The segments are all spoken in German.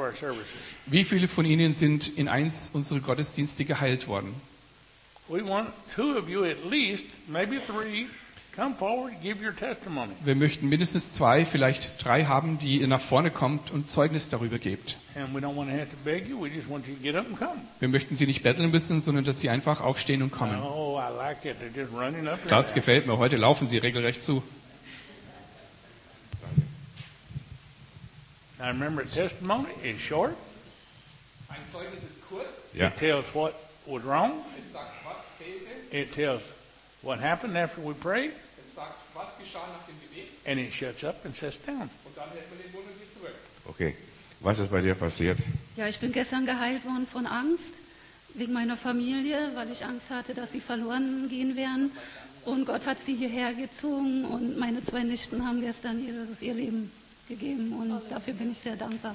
our services. Wie viele von Ihnen sind in eins unserer Gottesdienste geheilt worden? We want 2 of you at least, maybe 3, come forward and give your testimony. Wir möchten mindestens 2, vielleicht 3 haben, die nach vorne kommt und Zeugnis darüber gebt. And we don't want to have to beg you. We just want you to get up and come. Wir möchten Sie nicht betteln müssen, sondern dass Sie einfach aufstehen und kommen. Oh, I like it. They're just running up. Das gefällt mir. Heute laufen Sie regelrecht zu. Now remember, testimony is short. Ein Zeugnis ist kurz. Ja. It tells what was wrong. Es sagt, was fehlte. It tells what happened after we prayed. Es sagt, was geschah nach dem Gebet. And it shuts up and sits down. Und dann hält man den Mund und geht zurück. Okay. Was ist bei dir passiert? Ja, ich bin gestern geheilt worden von Angst wegen meiner Familie, weil ich Angst hatte, dass sie verloren gehen werden. Und Gott hat sie hierher gezogen und meine 2 Nichten haben gestern ihr Leben gegeben und dafür bin ich sehr dankbar.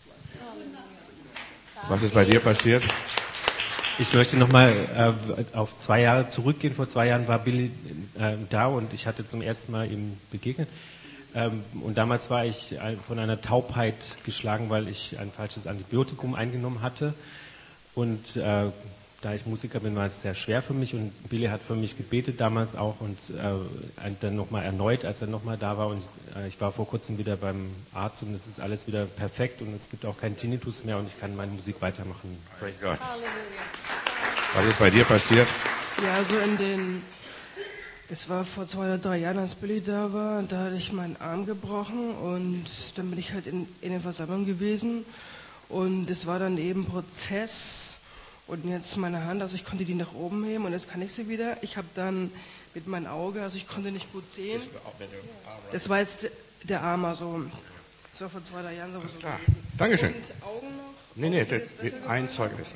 Was ist bei dir passiert? Ich möchte nochmal auf 2 Jahre zurückgehen. Vor 2 Jahren war Billy da und ich hatte zum ersten Mal ihm begegnet. Und damals war ich von einer Taubheit geschlagen, weil ich ein falsches Antibiotikum eingenommen hatte. Und da ich Musiker bin, war es sehr schwer für mich. Und Billy hat für mich gebetet damals auch und dann nochmal erneut, als er nochmal da war. Und ich war vor kurzem wieder beim Arzt und es ist alles wieder perfekt und es gibt auch keinen Tinnitus mehr und ich kann meine Musik weitermachen. Praise God. Was ist bei dir passiert? Ja, also das war vor 2 oder 3 Jahren, als Billy da war, da hatte ich meinen Arm gebrochen und dann bin ich halt in der Versammlung gewesen und es war dann eben Prozess und jetzt meine Hand, also ich konnte die nach oben heben und jetzt kann ich sie wieder. Ich habe dann mit meinem Auge, also ich konnte nicht gut sehen. Das war jetzt der Arm, also das war vor 2 oder 3 Jahren so Klar. gewesen. Dankeschön. Und Augen noch? Nee, ein Zeugnis.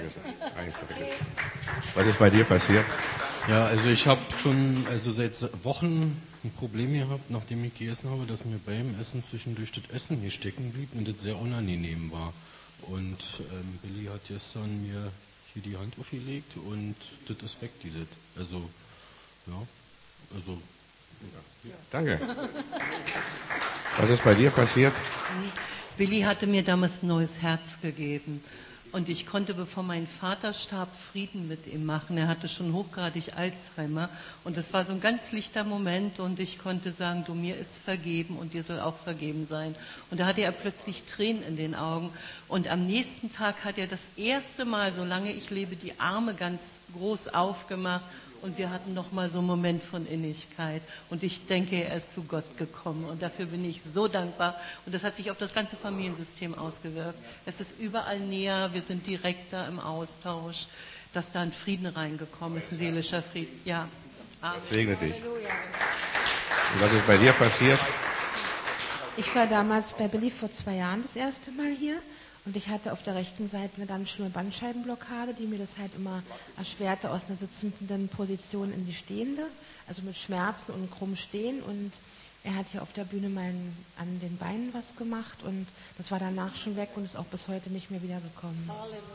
Was ist bei dir passiert? Ja, also ich habe schon seit Wochen ein Problem gehabt, nachdem ich gegessen habe, dass mir beim Essen zwischendurch das Essen hier stecken blieb und das sehr unangenehm war. Und Billy hat gestern mir hier die Hand aufgelegt und das ist weg, dieses. Also, ja, also... Danke. Was ist bei dir passiert? Billy hatte mir damals ein neues Herz gegeben und ich konnte, bevor mein Vater starb, Frieden mit ihm machen. Er hatte schon hochgradig Alzheimer und das war so ein ganz lichter Moment und ich konnte sagen, du, mir ist vergeben und dir soll auch vergeben sein. Und da hatte er plötzlich Tränen in den Augen und am nächsten Tag hat er das erste Mal, solange ich lebe, die Arme ganz groß aufgemacht. Und wir hatten noch mal so einen Moment von Innigkeit. Und ich denke, er ist zu Gott gekommen. Und dafür bin ich so dankbar. Und das hat sich auf das ganze Familiensystem ausgewirkt. Es ist überall näher. Wir sind direkt da im Austausch, dass da ein Frieden reingekommen ist, ein seelischer Frieden. Ja. Amen. Segne dich. Und was ist bei dir passiert? Ich war damals bei Billy vor 2 Jahren das erste Mal hier. Und ich hatte auf der rechten Seite eine ganz schlimme Bandscheibenblockade, die mir das halt immer erschwerte, aus einer sitzenden Position in die stehende, also mit Schmerzen und krumm stehen. Und er hat hier auf der Bühne an den Beinen was gemacht und das war danach schon weg und ist auch bis heute nicht mehr wiedergekommen.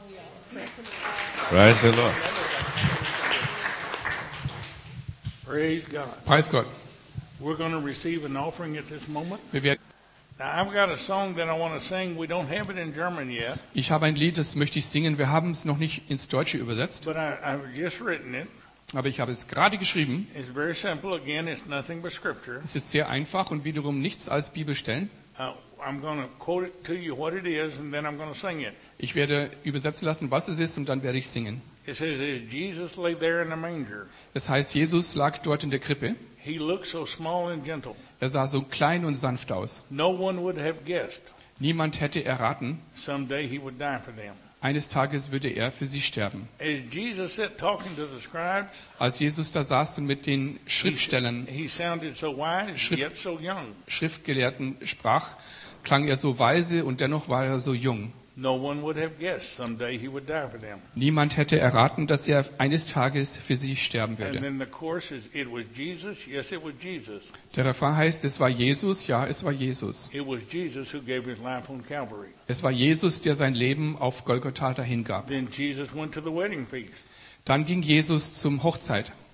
Praise the Lord. Praise God. Preis Gott. We're going to receive an offering at this moment. Wir werden Now, I've got a song that I want to sing. We don't have it in German yet, Ich habe ein Lied, das möchte ich singen. Wir haben es noch nicht ins Deutsche übersetzt, but I've just written it. aber ich habe es gerade geschrieben. It's very simple. Again, it's nothing but scripture. Es ist sehr einfach und wiederum nichts als Bibelstellen. I'm going to quote it to you what it is, and then I'm going to sing it. Ich werde übersetzen lassen, was es ist, und dann werde ich singen. It says, as Jesus lay there in the manger, Es heißt, Jesus lag dort in der Krippe. he looked so small and gentle. Er sah so klein und sanft aus. No one would have guessed Niemand hätte erraten, someday he would die for them. eines Tages würde er für sie sterben. As Jesus sat talking to the scribes, Als Jesus da saß und mit den Schriftstellern, he sounded so wise, yet so young. Schriftgelehrten sprach, klang er so weise und dennoch war er so jung. No one would have guessed someday he would die for them. Niemand hätte erraten, dass er eines Tages für sie sterben And würde. then the chorus is, it was Jesus, yes, it was Jesus. Der Refrain heißt, es war Jesus, ja, es war Jesus. It was Jesus who gave his life on Calvary. Es war Jesus, der sein Leben auf Golgotha dahingab. Then Jesus went to the wedding feast. Dann ging Jesus zum Hochzeit.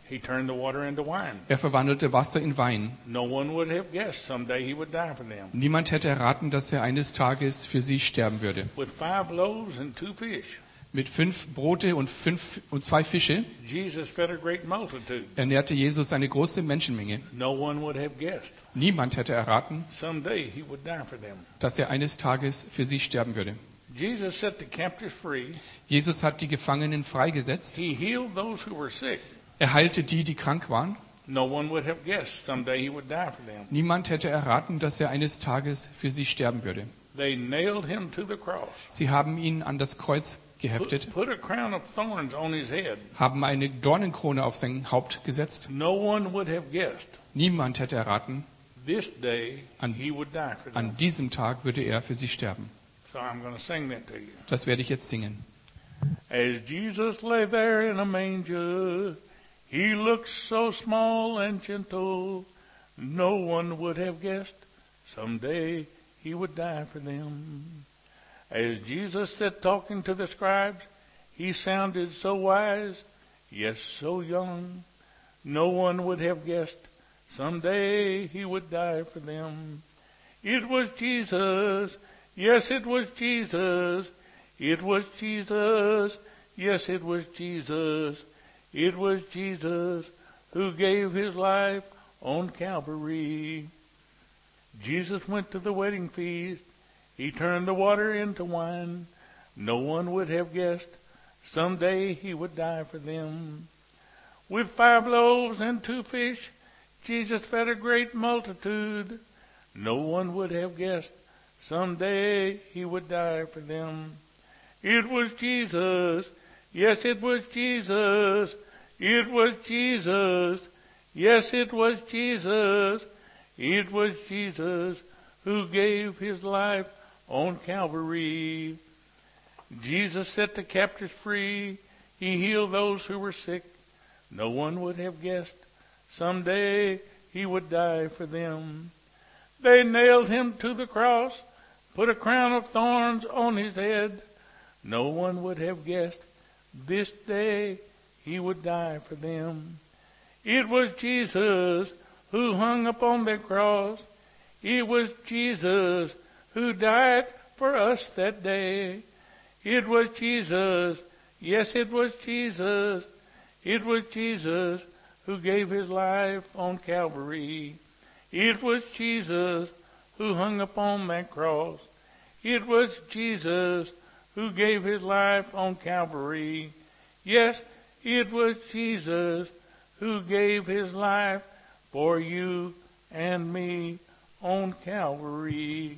He turned the water into wine. Er verwandelte Wasser in Wein. No one would have guessed someday he would die for them. Niemand hätte erraten, dass er eines Tages für sie sterben würde. With 5 loaves and 2 fish, Mit 5 Brote und 2 Fische Jesus fed a great multitude. ernährte Jesus eine große Menschenmenge. No one would have guessed Niemand hätte erraten, someday he would die for them. dass er eines Tages für sie sterben würde. Jesus set the captives free. Jesus hat die Gefangenen freigesetzt. He healed those who were sick. Er heilte die, die krank waren. No one would have guessed someday he would die for them. Niemand hätte erraten, dass er eines Tages für sie sterben würde. They nailed him to the cross. Sie haben ihn an das Kreuz geheftet, Put a crown of thorns on his head. haben eine Dornenkrone auf sein Haupt gesetzt. No one would have guessed Niemand hätte erraten, this day he would die for them. an diesem Tag würde er für sie sterben. So I'm going to sing that to you. Das werde ich jetzt singen. As Jesus lay there in a manger, he looked so small and gentle. No one would have guessed someday he would die for them. As Jesus sat talking to the scribes, he sounded so wise, yes, so young. No one would have guessed someday he would die for them. It was Jesus, yes, it was Jesus. It was Jesus, yes, it was Jesus. It was Jesus who gave his life on Calvary. Jesus went to the wedding feast. He turned the water into wine. No one would have guessed someday he would die for them. With 5 loaves and 2 fish, Jesus fed a great multitude. No one would have guessed someday he would die for them. It was Jesus, yes, it was Jesus. It was Jesus, yes, it was Jesus. It was Jesus who gave his life on Calvary. Jesus set the captives free. He healed those who were sick. No one would have guessed someday he would die for them. They nailed him to the cross, put a crown of thorns on his head. No one would have guessed this day he would die for them. It was Jesus who hung upon the cross. It was Jesus who died for us that day. It was Jesus, yes, it was Jesus. It was Jesus who gave his life on Calvary. It was Jesus who hung upon that cross. It was Jesus who gave his life on Calvary. Yes, it was Jesus who gave his life for you and me on Calvary.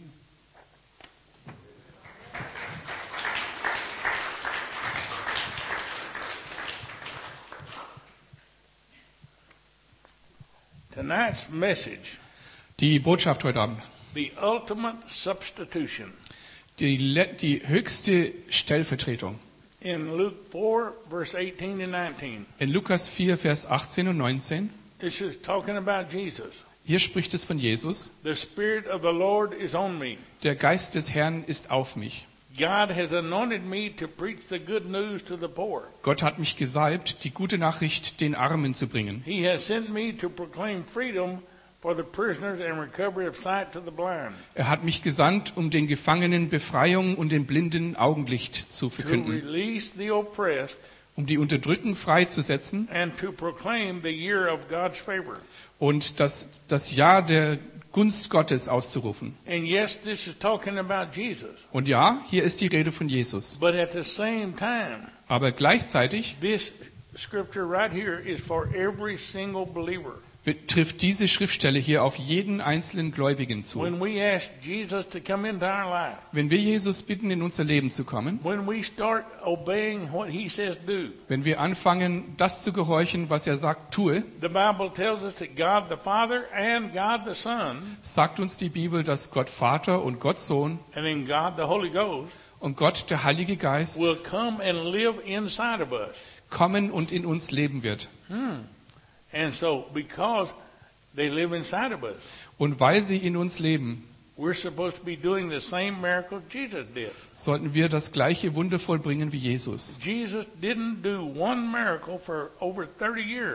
Tonight's message, Die Botschaft heute Abend. the ultimate substitution. Die höchste Stellvertretung. In Luke 4, verse 18 and 19, In Lukas 4, Vers 18 und 19. this is talking about Jesus. Hier spricht es von Jesus. The Spirit of the Lord is on me. Der Geist des Herrn ist auf mich. God has anointed me to preach the good news to the poor. Gott hat mich gesalbt, die gute Nachricht den Armen zu bringen. He has sent me to proclaim freedom for the prisoners and recovery of sight to the blind, Er hat mich gesandt, um den Gefangenen Befreiung und den Blinden Augenlicht zu to verkünden, release the oppressed, um die Unterdrückten freizusetzen and to proclaim the year of God's favor. und das Jahr der Gunst Gottes auszurufen. And yes, this is talking about Jesus. Und ja, hier ist die Rede von Jesus. But at the same time, Aber gleichzeitig this scripture right here is for every single believer. betrifft diese Schriftstelle hier auf jeden einzelnen Gläubigen zu. When we ask Jesus to come into our life, Wenn wir Jesus bitten, in unser Leben zu kommen, when we start obeying what he says do, wenn wir anfangen, das zu gehorchen, was er sagt, tue, the Bible tells us that God the Father and God the Son sagt uns die Bibel, dass Gott Vater und Gott Sohn and then God the Holy Ghost und Gott, der Heilige Geist, will come and live inside of us. kommen und in uns leben wird. And so, because they live inside of us, Und weil sie in uns leben, we're supposed to be doing the same miracle Jesus did. sollten wir das gleiche Wunder vollbringen wie Jesus. Jesus didn't do one miracle for over 30 years.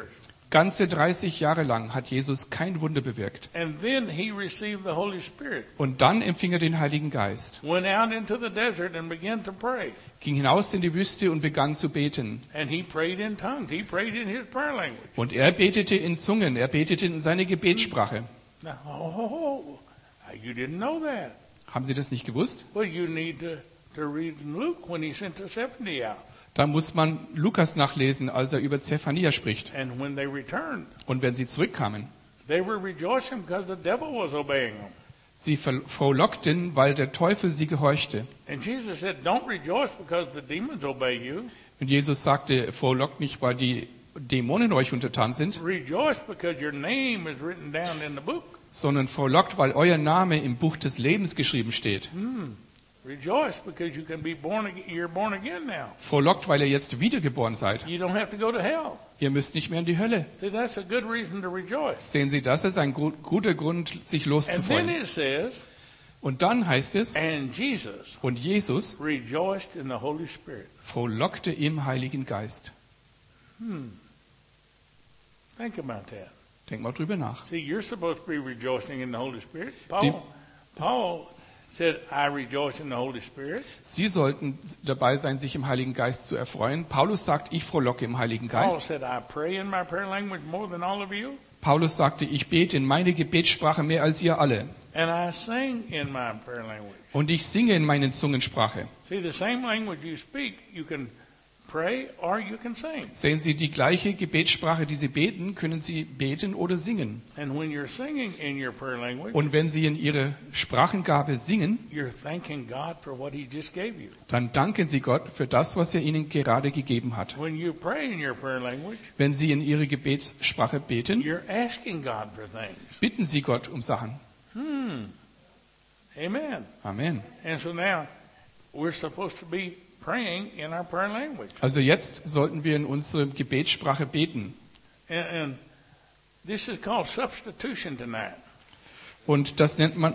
Ganze 30 Jahre lang hat Jesus kein Wunder bewirkt. And then he received the Holy Spirit. Und dann empfing er den Heiligen Geist, Went out into the desert and began to pray. ging hinaus in die Wüste und begann zu beten. And he prayed in tongues. He prayed in his prayer language. Und er betete in Zungen, er betete in seine Gebetssprache. Now, you didn't know that. Haben Sie das nicht gewusst? Well, you need to read in Luke when he sent the 70 out. Da muss man Lukas nachlesen, als er über Zephania spricht. And when they returned, Und wenn sie zurückkamen, they were rejoicing because the devil was obeying them. sie frohlockten, weil der Teufel sie gehorchte. And Jesus said, don't rejoice because the demons obey you. Und Jesus sagte, frohlockt nicht, weil die Dämonen euch untertan sind, Rejoice because your name is written down in the book. sondern frohlockt, weil euer Name im Buch des Lebens geschrieben steht. Rejoice because you can be you're born again now. Frohlockt, weil ihr jetzt wiedergeboren seid. You don't have to go to hell. Ihr müsst nicht mehr in die Hölle. See, that's a good reason to rejoice. Sehen Sie, das ist ein guter Grund, sich And then loszufreuen. it says, Und dann heißt es, and Jesus und Jesus rejoiced in the Holy Spirit. frohlockte im Heiligen Geist. Think about that. Denk mal drüber nach. See, you're supposed to be rejoicing in the Holy Spirit. See- Paul said, I rejoice in the Holy Spirit. Sie sollten dabei sein, sich im Heiligen Geist zu erfreuen. Paulus sagt, ich frohlocke im Heiligen Paul Geist. said, I pray in my prayer language more than all of you. Paulus sagte, ich bete in meine Gebetssprache mehr als ihr alle. And I sing in my prayer language. Und ich singe in meinen Zungensprache. See, the same language you speak, you can pray or you can sing. Sehen Sie, die gleiche Gebetssprache, die Sie beten, können Sie beten oder singen. And when you're singing in your prayer language, Und wenn Sie in Ihre Sprachengabe singen, you're thanking God for what He just gave you. dann danken Sie Gott für das, was er Ihnen gerade gegeben hat. When you pray in your prayer language, Wenn Sie in Ihre Gebetssprache beten, you're asking God for things. bitten Sie Gott um Sachen. Amen. Amen. And so now, we're supposed to be praying in our prayer language. Also jetzt sollten wir in unserer Gebetssprache beten. And this is called substitution tonight. Und das nennt man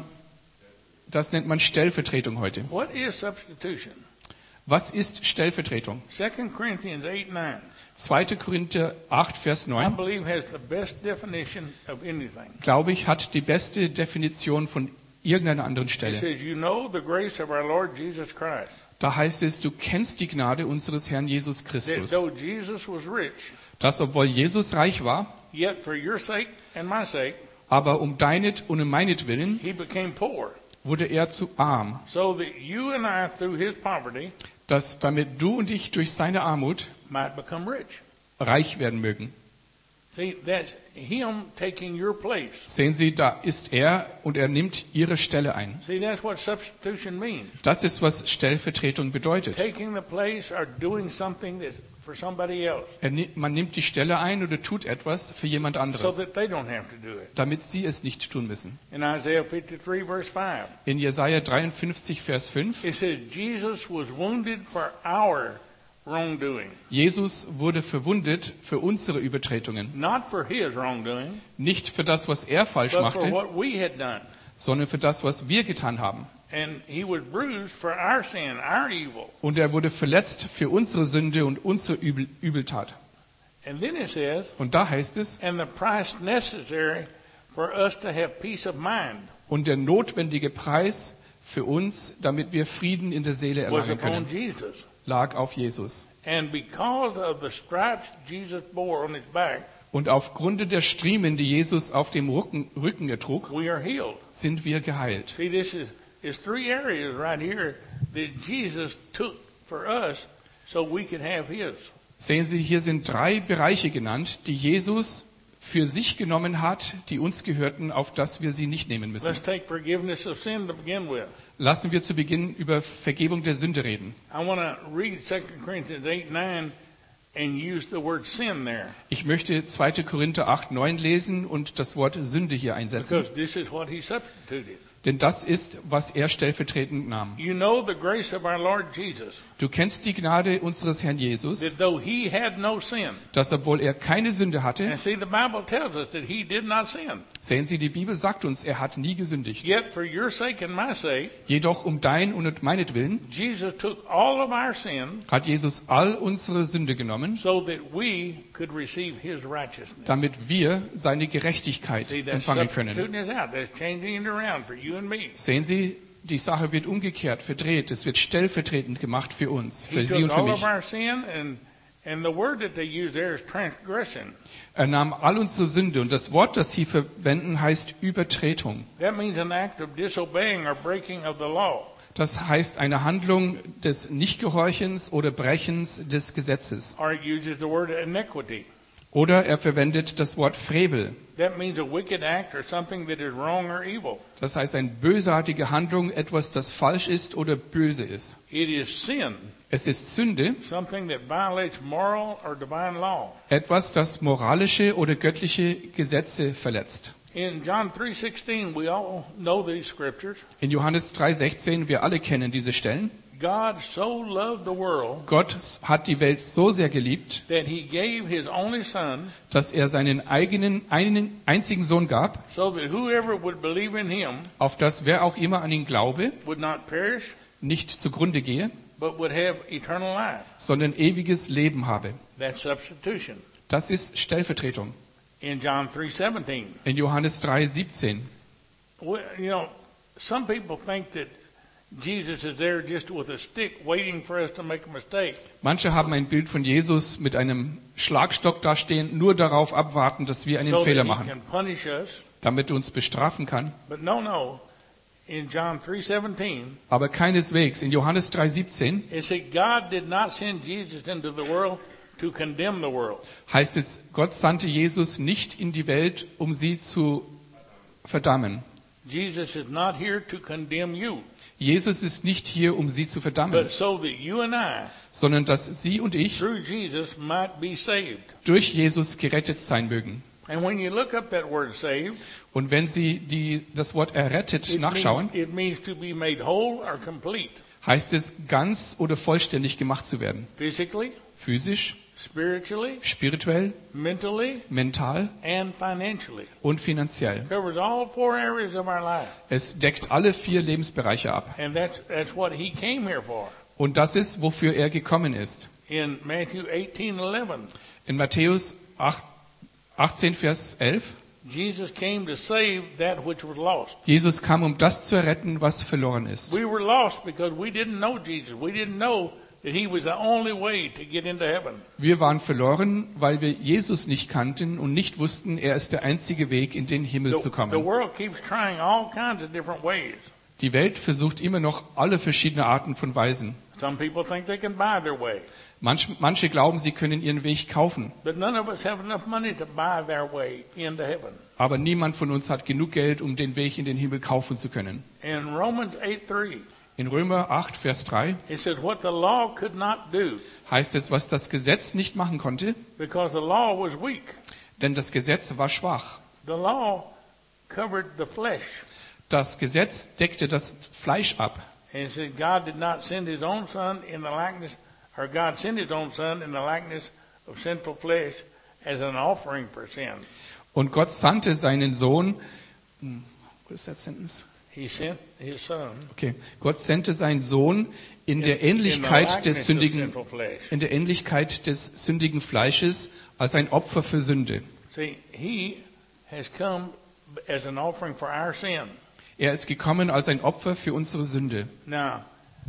Stellvertretung heute. What is substitution? Was ist Stellvertretung? 2 Corinthians 8:9, 2. Korinther 8, Vers I 9, believe, has the best definition of anything. glaube ich, hat die beste Definition von irgendeiner anderen It Stelle. says, you know the grace of our Lord Jesus Christ, Da heißt es, du kennst die Gnade unseres Herrn Jesus that Christus. though Jesus was rich, Dass, obwohl Jesus reich war, yet for your sake and my sake, aber um deinet und um meinetwillen he became poor, wurde er zu arm, so that you and I, through his poverty, dass damit du und ich durch seine Armut might become rich. reich werden mögen. See, that's him taking your place. Sehen Sie, da ist er und er nimmt ihre Stelle ein. See, that's what substitution means. Das ist, was Stellvertretung bedeutet. Taking the place or doing something that for somebody else, Man nimmt die Stelle ein oder tut etwas für jemand so anderes, that they don't have to do it. damit sie es nicht tun müssen. In Isaiah 53, verse 5, In Jesaja 53, Vers 5, it says, Jesus was wounded for our wrongdoing, Jesus wurde verwundet für unsere Übertretungen. not for his wrongdoing, Nicht für das, was er falsch but for machte, what we had done. sondern für das, was wir getan haben. And he was bruised for our sin, our evil. Und er wurde verletzt für unsere Sünde und unsere Übeltat. And then it says, Und da heißt es, and the price necessary for us to have peace of mind und der notwendige Preis für uns, damit wir Frieden in der Seele was erlangen upon können, Jesus. lag auf Jesus. And because of the stripes Jesus bore on his back, Und aufgrund der Striemen, die Jesus auf dem Rücken ertrug, we are healed. sind wir geheilt. See, this is three areas right here that Jesus took for us so we could have his. Sehen Sie, hier sind 3 Bereiche genannt, die Jesus für sich genommen hat, die uns gehörten, auf das wir sie nicht nehmen müssen. Let's take forgiveness of sin to begin with. Lassen wir zu Beginn über Vergebung der Sünde reden. I want to read 2 Corinthians 8:9 and use the word sin there, Ich möchte 2. Korinther 8, 9 lesen und das Wort Sünde hier einsetzen. because this is what he substituted. Denn das ist, was er stellvertretend nahm. You know the grace of our Lord Jesus, Du kennst die Gnade unseres Herrn Jesus, that though he had no sin, dass obwohl er keine Sünde hatte, and see, the Bible tells us that he did not sin, sehen Sie, die Bibel sagt uns, er hat nie gesündigt. yet for your sake and my sake, Jedoch um dein und meinetwillen Jesus took all of our sin hat Jesus all unsere Sünde genommen, so that we could receive his righteousness. damit wir seine Gerechtigkeit See, that's empfangen können. substituting it out. That's changing it around for you and me. Sehen Sie, die Sache wird umgekehrt, verdreht. Es wird stellvertretend gemacht für uns, He für Sie und took für all mich. of our sin, and the word that they use there is transgression. Er nahm all unsere Sünde und das Wort, das Sie verwenden, heißt Übertretung. That means an act of disobeying or breaking of the law. Das heißt eine Handlung des Nichtgehorchens oder Brechens des Gesetzes. Or it uses the word iniquity. Oder er verwendet das Wort Frevel. That means a wicked act or something that is wrong or evil. Das heißt eine bösartige Handlung, etwas, das falsch ist oder böse ist. It is sin, Es ist Sünde, something that violates moral or divine law. etwas, das moralische oder göttliche Gesetze verletzt. In John 3:16, we all know these scriptures. In Johannes 3,16, wir alle kennen diese Stellen. God so loved the world Gott hat die Welt so sehr geliebt, that he gave his only son, dass er einen einzigen Sohn gab, so that whoever would believe in him auf das wer auch immer an ihn glaube, would not perish, nicht zugrunde gehe, but would have eternal life. sondern ewiges Leben habe. That's substitution. Das ist Stellvertretung. In John 3:17, In Johannes 3,17. Some people think that Jesus is there just with a stick waiting for us to make a mistake. Manche haben ein Bild von Jesus mit einem Schlagstock dastehen, nur darauf abwarten, dass wir einen So Fehler that he machen, can punish us. damit er uns bestrafen kann. But no. In John 3:17, Aber keineswegs. In Johannes 3,17 it said God did not send Jesus into the world to condemn the world. heißt es, Gott sandte Jesus nicht in die Welt, um sie zu verdammen. Jesus is not here to condemn you, Jesus ist nicht hier, um sie zu verdammen, but so that you and I, sondern dass Sie und ich through Jesus, might be saved. durch Jesus gerettet sein mögen. And when you look up that word saved, Und wenn Sie das Wort errettet nachschauen, it means to be made whole or complete. heißt es, ganz oder vollständig gemacht zu werden. Physically, Physisch, spiritually, spirituell, mentally, mental and financially. und finanziell. Covers all 4 areas of our life. Es deckt alle 4 Lebensbereiche ab. And that's what he came here for. Und das ist, wofür er gekommen ist. In Matthew 18:11, In Matthäus 18, Vers 11, Jesus came to save that which was lost. Jesus kam, um das zu erretten, was verloren ist. We were lost because we didn't know Jesus. We didn't know that he was the only way to get into heaven. Wir waren verloren, weil wir Jesus nicht kannten und nicht wussten, er ist der einzige Weg, in den Himmel zu The kommen. world keeps trying all kinds of different ways. Die Welt versucht immer noch alle verschiedene Arten von Weisen. Some people think they can buy their way, Manche glauben, sie können ihren Weg kaufen. but none of us have enough money to buy their way into heaven. Aber niemand von uns hat genug Geld, um den Weg in den Himmel kaufen zu können. In Romans 8:3, In Römer 8, Vers 3 it says what the law could not do heißt es, was das Gesetz nicht machen konnte, because the law was weak. denn das Gesetz war schwach. The law covered the flesh. Das Gesetz deckte das Fleisch ab. And it said God did not send his own son in the likeness, or God sent his own son in the likeness of sinful flesh as an offering for sin. Und Gott sandte seinen Sohn. What is that sentence? He sent his son Okay. Gott sandte seinen Sohn in der in the Ähnlichkeit likeness des of sündigen, sinful flesh. in der Ähnlichkeit des sündigen Fleisches als ein Opfer für Sünde. See, he has come as an offering for our sin. Er ist gekommen als ein Opfer für unsere Sünde. Now,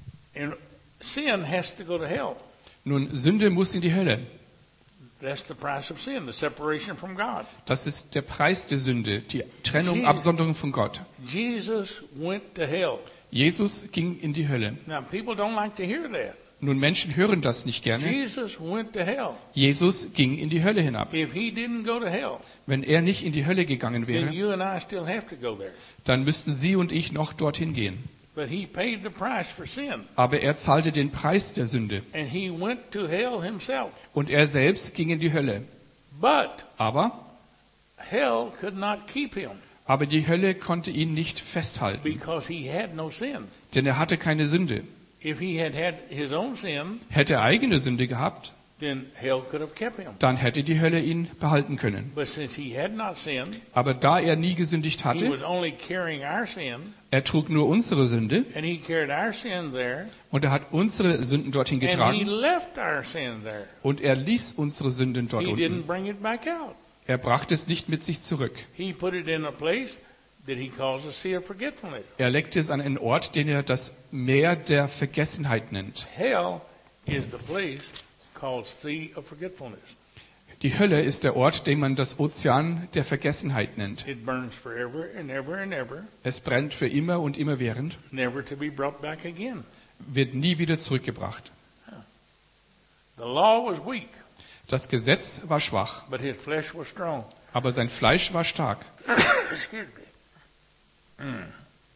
sin has to go to hell. Nun, Sünde muss in die Hölle. That's the price of sin, the separation from God. Das ist der Preis der Sünde, die Trennung, Jesus. Absonderung von Gott. Jesus went to hell. Jesus ging in die Hölle. Now, people don't like to hear that. Nun, Menschen hören das nicht gerne. Jesus went to hell. Jesus ging in die Hölle hinab. If he didn't go to hell, Wenn er nicht in die Hölle gegangen then wäre, you and I still have to go there. dann müssten Sie und ich noch dorthin gehen. But he paid the price for sin. Aber er zahlte den Preis der Sünde. And he went to hell himself. Und er selbst ging in die Hölle. But Aber hell could not keep him. Aber die Hölle konnte ihn nicht festhalten, because he had no sin. denn er hatte keine Sünde. If he had had his own sin, Hätte er eigene Sünde gehabt, then hell could have kept him. dann hätte die Hölle ihn behalten können. But since he had not sinned, Aber da er nie gesündigt he hatte, was only carrying our sin, er trug nur unsere Sünde and he carried our sin there, und er hat unsere Sünden dorthin and he getragen left our sin there. und er ließ unsere Sünden dort He unten. didn't bring it back out. Er brachte es nicht mit sich zurück. He put it in a place that he calls the Sea of Forgetfulness. Er legte es an einen Ort, den er das Meer der Vergessenheit nennt. Hell is the place called Sea of Forgetfulness. Die Hölle ist der Ort, den man das Ozean der Vergessenheit nennt. It burns forever and ever and ever, Es brennt für immer und immerwährend, never to be brought back again. wird nie wieder zurückgebracht. The law was weak, Das Gesetz war schwach, but his flesh was strong. aber sein Fleisch war stark. Excuse me.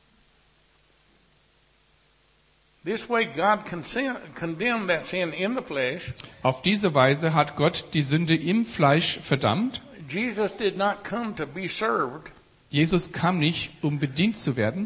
This way God condemned that sin in the flesh. Auf diese Weise hat Gott die Sünde im Fleisch verdammt. Jesus did not come to be served, Jesus kam nicht, um bedient zu werden,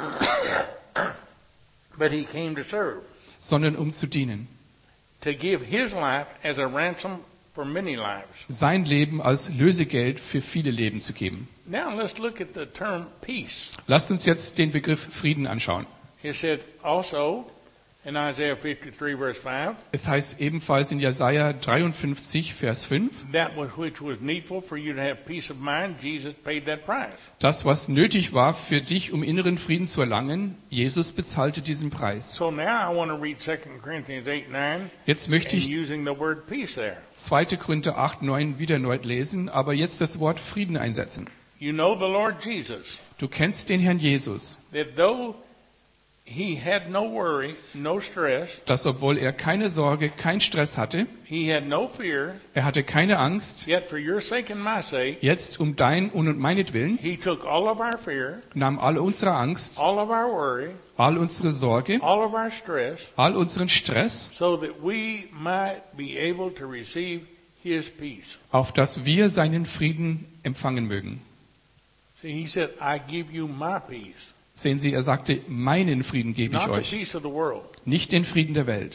but he came to serve, sondern um zu dienen. to give his life as a ransom for many lives. Sein Leben als Lösegeld für viele Leben zu geben. Now let's look at the term peace. Lasst uns jetzt den Begriff Frieden anschauen. It said also in Isaiah 53 verse 5, Es heißt ebenfalls in Jesaja 53, Vers 5, that which was needful for you to have peace of mind, Jesus paid that price. das, was nötig war für dich, um inneren Frieden zu erlangen, Jesus bezahlte diesen Preis. So now I want to read 2 Corinthians 8:9 Jetzt möchte and ich using the word peace there. 2. Korinther 8, 9 wieder neu lesen, aber jetzt das Wort Frieden einsetzen. You know the Lord Jesus, Du kennst den Herrn Jesus, that though he had no worry, no stress, dass obwohl er keine Sorge, keinen Stress hatte, he had no fear, er hatte keine Angst, yet for your sake and my sake, jetzt um dein und meinetwillen, he took all of our fear, nahm all unsere Angst, all of our worry, all unsere Sorge, all of our stress, all unseren Stress, so that we might be able to receive his peace. auf dass wir seinen Frieden empfangen mögen. See, he said, I give you my peace, Sehen Sie, er sagte, meinen Frieden gebe ich not the euch, peace of the world. nicht den Frieden der Welt.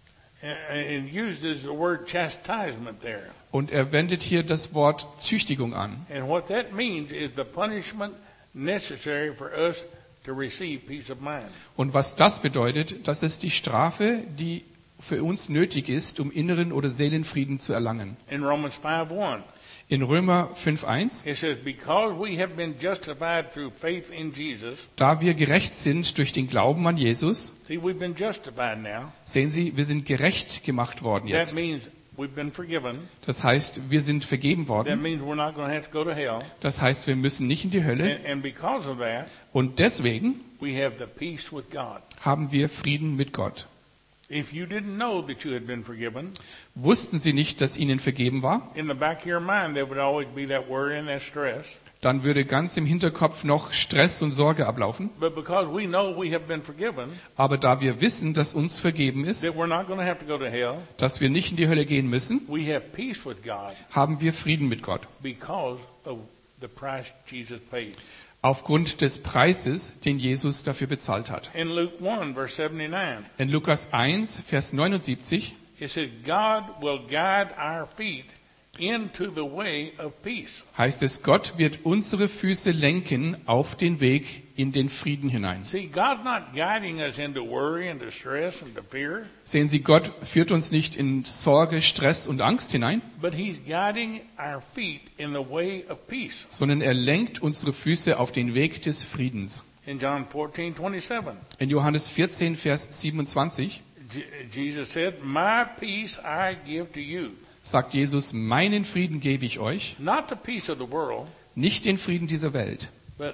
And used as the word chastisement there. Und er wendet hier das Wort Züchtigung an. And what that means is the punishment necessary for us to receive peace of mind. Und was das bedeutet, das ist die Strafe, die für uns nötig ist, um inneren oder Seelenfrieden zu erlangen. In Romans 5:1, In Römer 5,1, it says, because we have been justified through faith in Jesus. da wir gerecht sind durch den Glauben an Jesus, See, we've been justified now. sehen Sie, wir sind gerecht gemacht worden That jetzt. means we've been forgiven. Das heißt, wir sind vergeben That worden. means we're not going to have to go to hell. Das heißt, wir müssen nicht in die Hölle. And because of that, Und deswegen we have the peace with God. haben wir Frieden mit Gott. If you didn't know that you had been forgiven, Wussten Sie nicht, dass Ihnen vergeben war? in the back of your mind there would always be that worry and that stress. Dann würde ganz im Hinterkopf noch Stress und Sorge ablaufen. But because we know we have been forgiven, Aber da wir wissen, dass uns vergeben ist, that we're not going to have to go to hell, dass wir nicht in die Hölle gehen müssen, we have peace with God haben wir Frieden mit Gott. because of the price Jesus paid. Aufgrund des Preises, den Jesus dafür bezahlt hat. In Luke 1, verse 79, In Lukas 1, Vers 79 it says, God will guide our feet into the way of peace. heißt es, Gott wird unsere Füße lenken auf den Weg in den Frieden hinein. See, God's not guiding us into worry and to stress and to fear, Sehen Sie, Gott führt uns nicht in Sorge, Stress und Angst hinein, but He's guiding our feet in the way of peace. sondern er lenkt unsere Füße auf den Weg des Friedens. In John 14:27, In Johannes 14, Vers 27 Jesus said, my peace I give to you. sagt Jesus, meinen Frieden gebe ich euch, Not the peace of the world, nicht den Frieden dieser Welt, but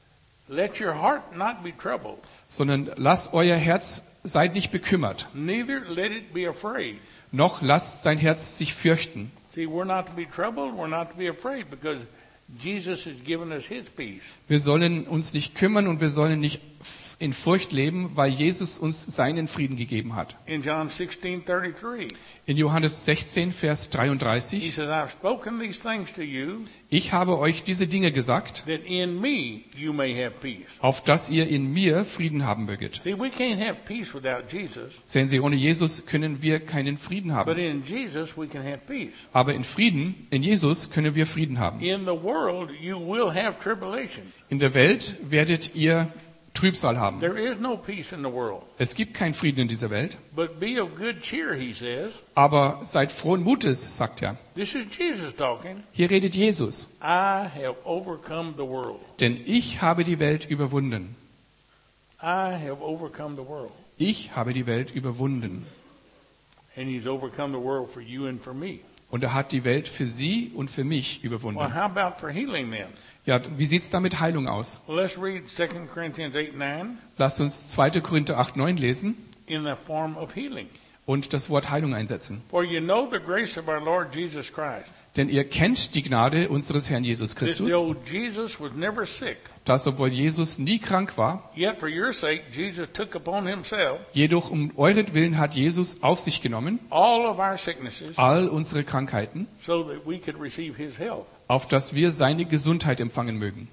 let your heart not be troubled, sondern lasst euer Herz, seid nicht bekümmert, neither let it be afraid. noch lasst dein Herz sich fürchten. See, we're not to be troubled, we're not to be afraid, because Jesus has given us His peace. Wir sollen uns nicht kümmern und wir sollen nicht in Furcht leben, weil Jesus uns seinen Frieden gegeben hat. In John 16:33, In Johannes 16, Vers he 33, says, I've spoken these things to you, ich habe euch diese Dinge gesagt, that in me you may have peace. auf dass ihr in mir Frieden haben möget. See, we can't have peace without Jesus, Sehen Sie, ohne Jesus können wir keinen Frieden but haben. in Jesus we can have peace. Aber in Jesus können wir Frieden haben. In the world you will have tribulation. In der Welt werdet ihr Trübsal haben. There is no peace in the world. Es gibt keinen Frieden in dieser Welt. But be of good cheer, he says. Aber seid frohen Mutes, sagt er. This is Jesus talking. Hier redet Jesus. I have overcome the world. Denn ich habe die Welt überwunden. I have overcome the world. Ich habe die Welt überwunden. And he's overcome the world for you and for me. Und er hat die Welt für Sie und für mich Well, überwunden. how about for healing then? Ja, wie sieht's da mit Heilung aus? Well, let's read 2 Corinthians 8:9 Lasst uns 2. Korinther 8, 9 lesen in the form of healing. und das Wort Heilung einsetzen. For you know the grace of our Lord Jesus Christ. Denn ihr kennt die Gnade unseres Herrn Jesus That Christus, though Jesus was never sick, dass obwohl Jesus nie krank war, yet for your sake Jesus took upon himself jedoch um euretwillen hat Jesus auf sich genommen, all of our sicknesses, all unsere Krankheiten, so that we could receive his help. auf dass wir seine Gesundheit empfangen mögen.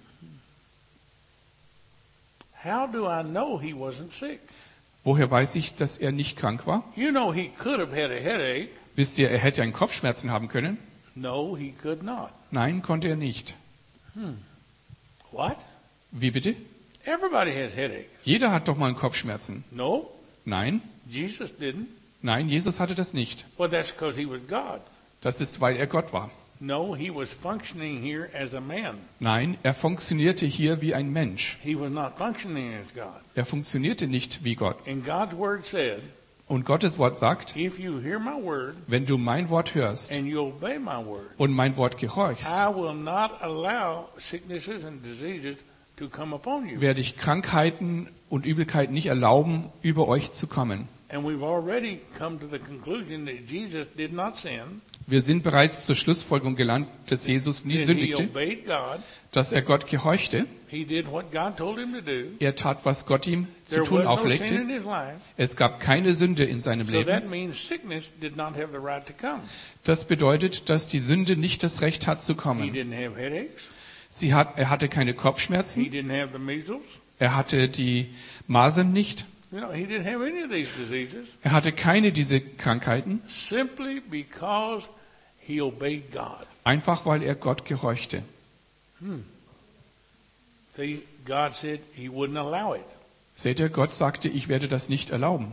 How do I know he wasn't sick? Woher weiß ich, dass er nicht krank war? You know he could have had a headache. Wisst ihr, er hätte einen Kopfschmerzen haben können? No, he could not. Nein, konnte er nicht. What? Wie bitte? Everybody has headaches. Jeder hat doch mal einen Kopfschmerzen. No, Nein, Jesus didn't. nein, Jesus hatte das nicht. Well, that's because he was God. Das ist, weil er Gott war. No, he was functioning here as a man. Nein, er funktionierte hier wie ein Mensch. He was not functioning as God. Er funktionierte nicht wie Gott. And God's word said, Und Gottes Wort sagt, if you hear my word wenn du mein Wort hörst and you obey my word, und mein Wort gehorchst, I will not allow sicknesses and diseases to come upon you. werde ich Krankheiten und Übelkeiten nicht erlauben, über euch zu kommen. And we've already come to the conclusion that Jesus did not sin, Wir sind bereits zur Schlussfolgerung gelangt, dass Jesus nie that he sündigte, obeyed God, dass er Gott gehorchte. he did what God told him to do. Er tat, was Gott ihm zu There tun was no sin in auflegte. his life. Es gab keine Sünde in seinem So Leben. that means sickness did not have the right to come. Das bedeutet, dass die Sünde nicht das Recht hat zu He kommen. didn't have headaches. Er hatte keine He Kopfschmerzen. didn't have the measles. Er hatte die Masern nicht. You know, he didn't have any of these diseases Er hatte keine dieser Krankheiten. simply because he obeyed God. Einfach weil er Gott gehorchte. See, God said he wouldn't allow it. Seht ihr, Gott sagte, ich werde das nicht erlauben.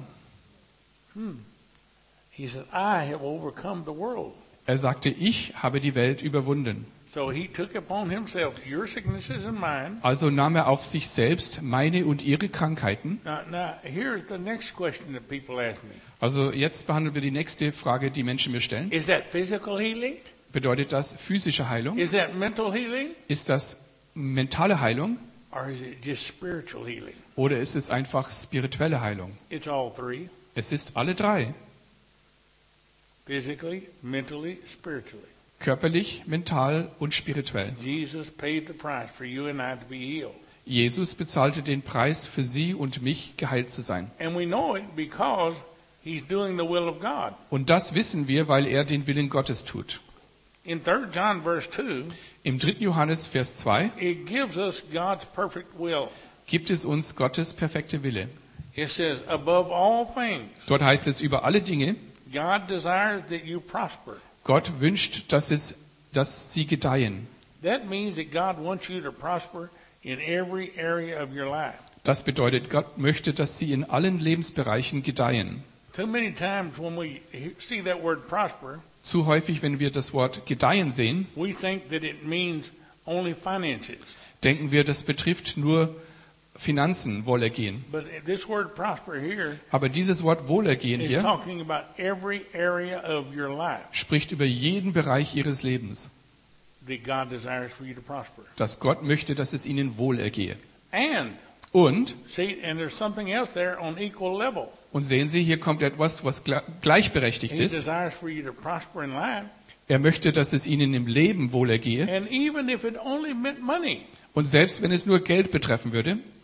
He said, I have overcome the world. Er sagte, ich habe die Welt überwunden. So he took upon himself your sicknesses and mine. Also nahm er auf sich selbst meine und ihre Krankheiten. Now here's the next question that people ask me. Also jetzt behandeln wir die nächste Frage, die Menschen mir stellen. Is that physical healing? Bedeutet das physische Heilung? Is that mental healing? Ist das mentale Heilung? Or is it just spiritual healing? Oder ist es einfach spirituelle Heilung? It's all three. Es ist alle drei. Physically, mentally, spiritually. Körperlich, mental und spirituell. Jesus paid the price for you and I to be healed. Jesus bezahlte den Preis für Sie und mich, geheilt zu sein. And we know it because he's doing the will of God. Und das wissen wir, weil er den Willen Gottes tut. In 3 John verse 2, Im 3. Johannes Vers 2 it gives us God's perfect will. gibt es uns Gottes perfekte Wille. It says, above all things, Dort heißt es über alle Dinge, God desires that you prosper. Gott wünscht, dass sie gedeihen. That means that God wants you to prosper in every area of your life. Das bedeutet, Gott möchte, dass sie in allen Lebensbereichen gedeihen. Too many times when we see that word prosper, Zu häufig, wenn wir das Wort gedeihen sehen, we think that it means only finances. denken wir, das betrifft nur Finanzen, Wohlergehen. But this word prosper here Aber dieses Wort Wohlergehen is hier talking about every area of your life spricht über jeden Bereich ihres Lebens, that God desires for you to prosper. dass Gott möchte, dass es ihnen wohlergehe. And Und there's something else there on equal level. sehen Sie, hier kommt etwas, was gleichberechtigt He ist. desires for you to prosper in life. Er möchte, dass es ihnen im Leben wohlergehe. And even if it only meant money, Und selbst wenn es nur Geld betreffen würde,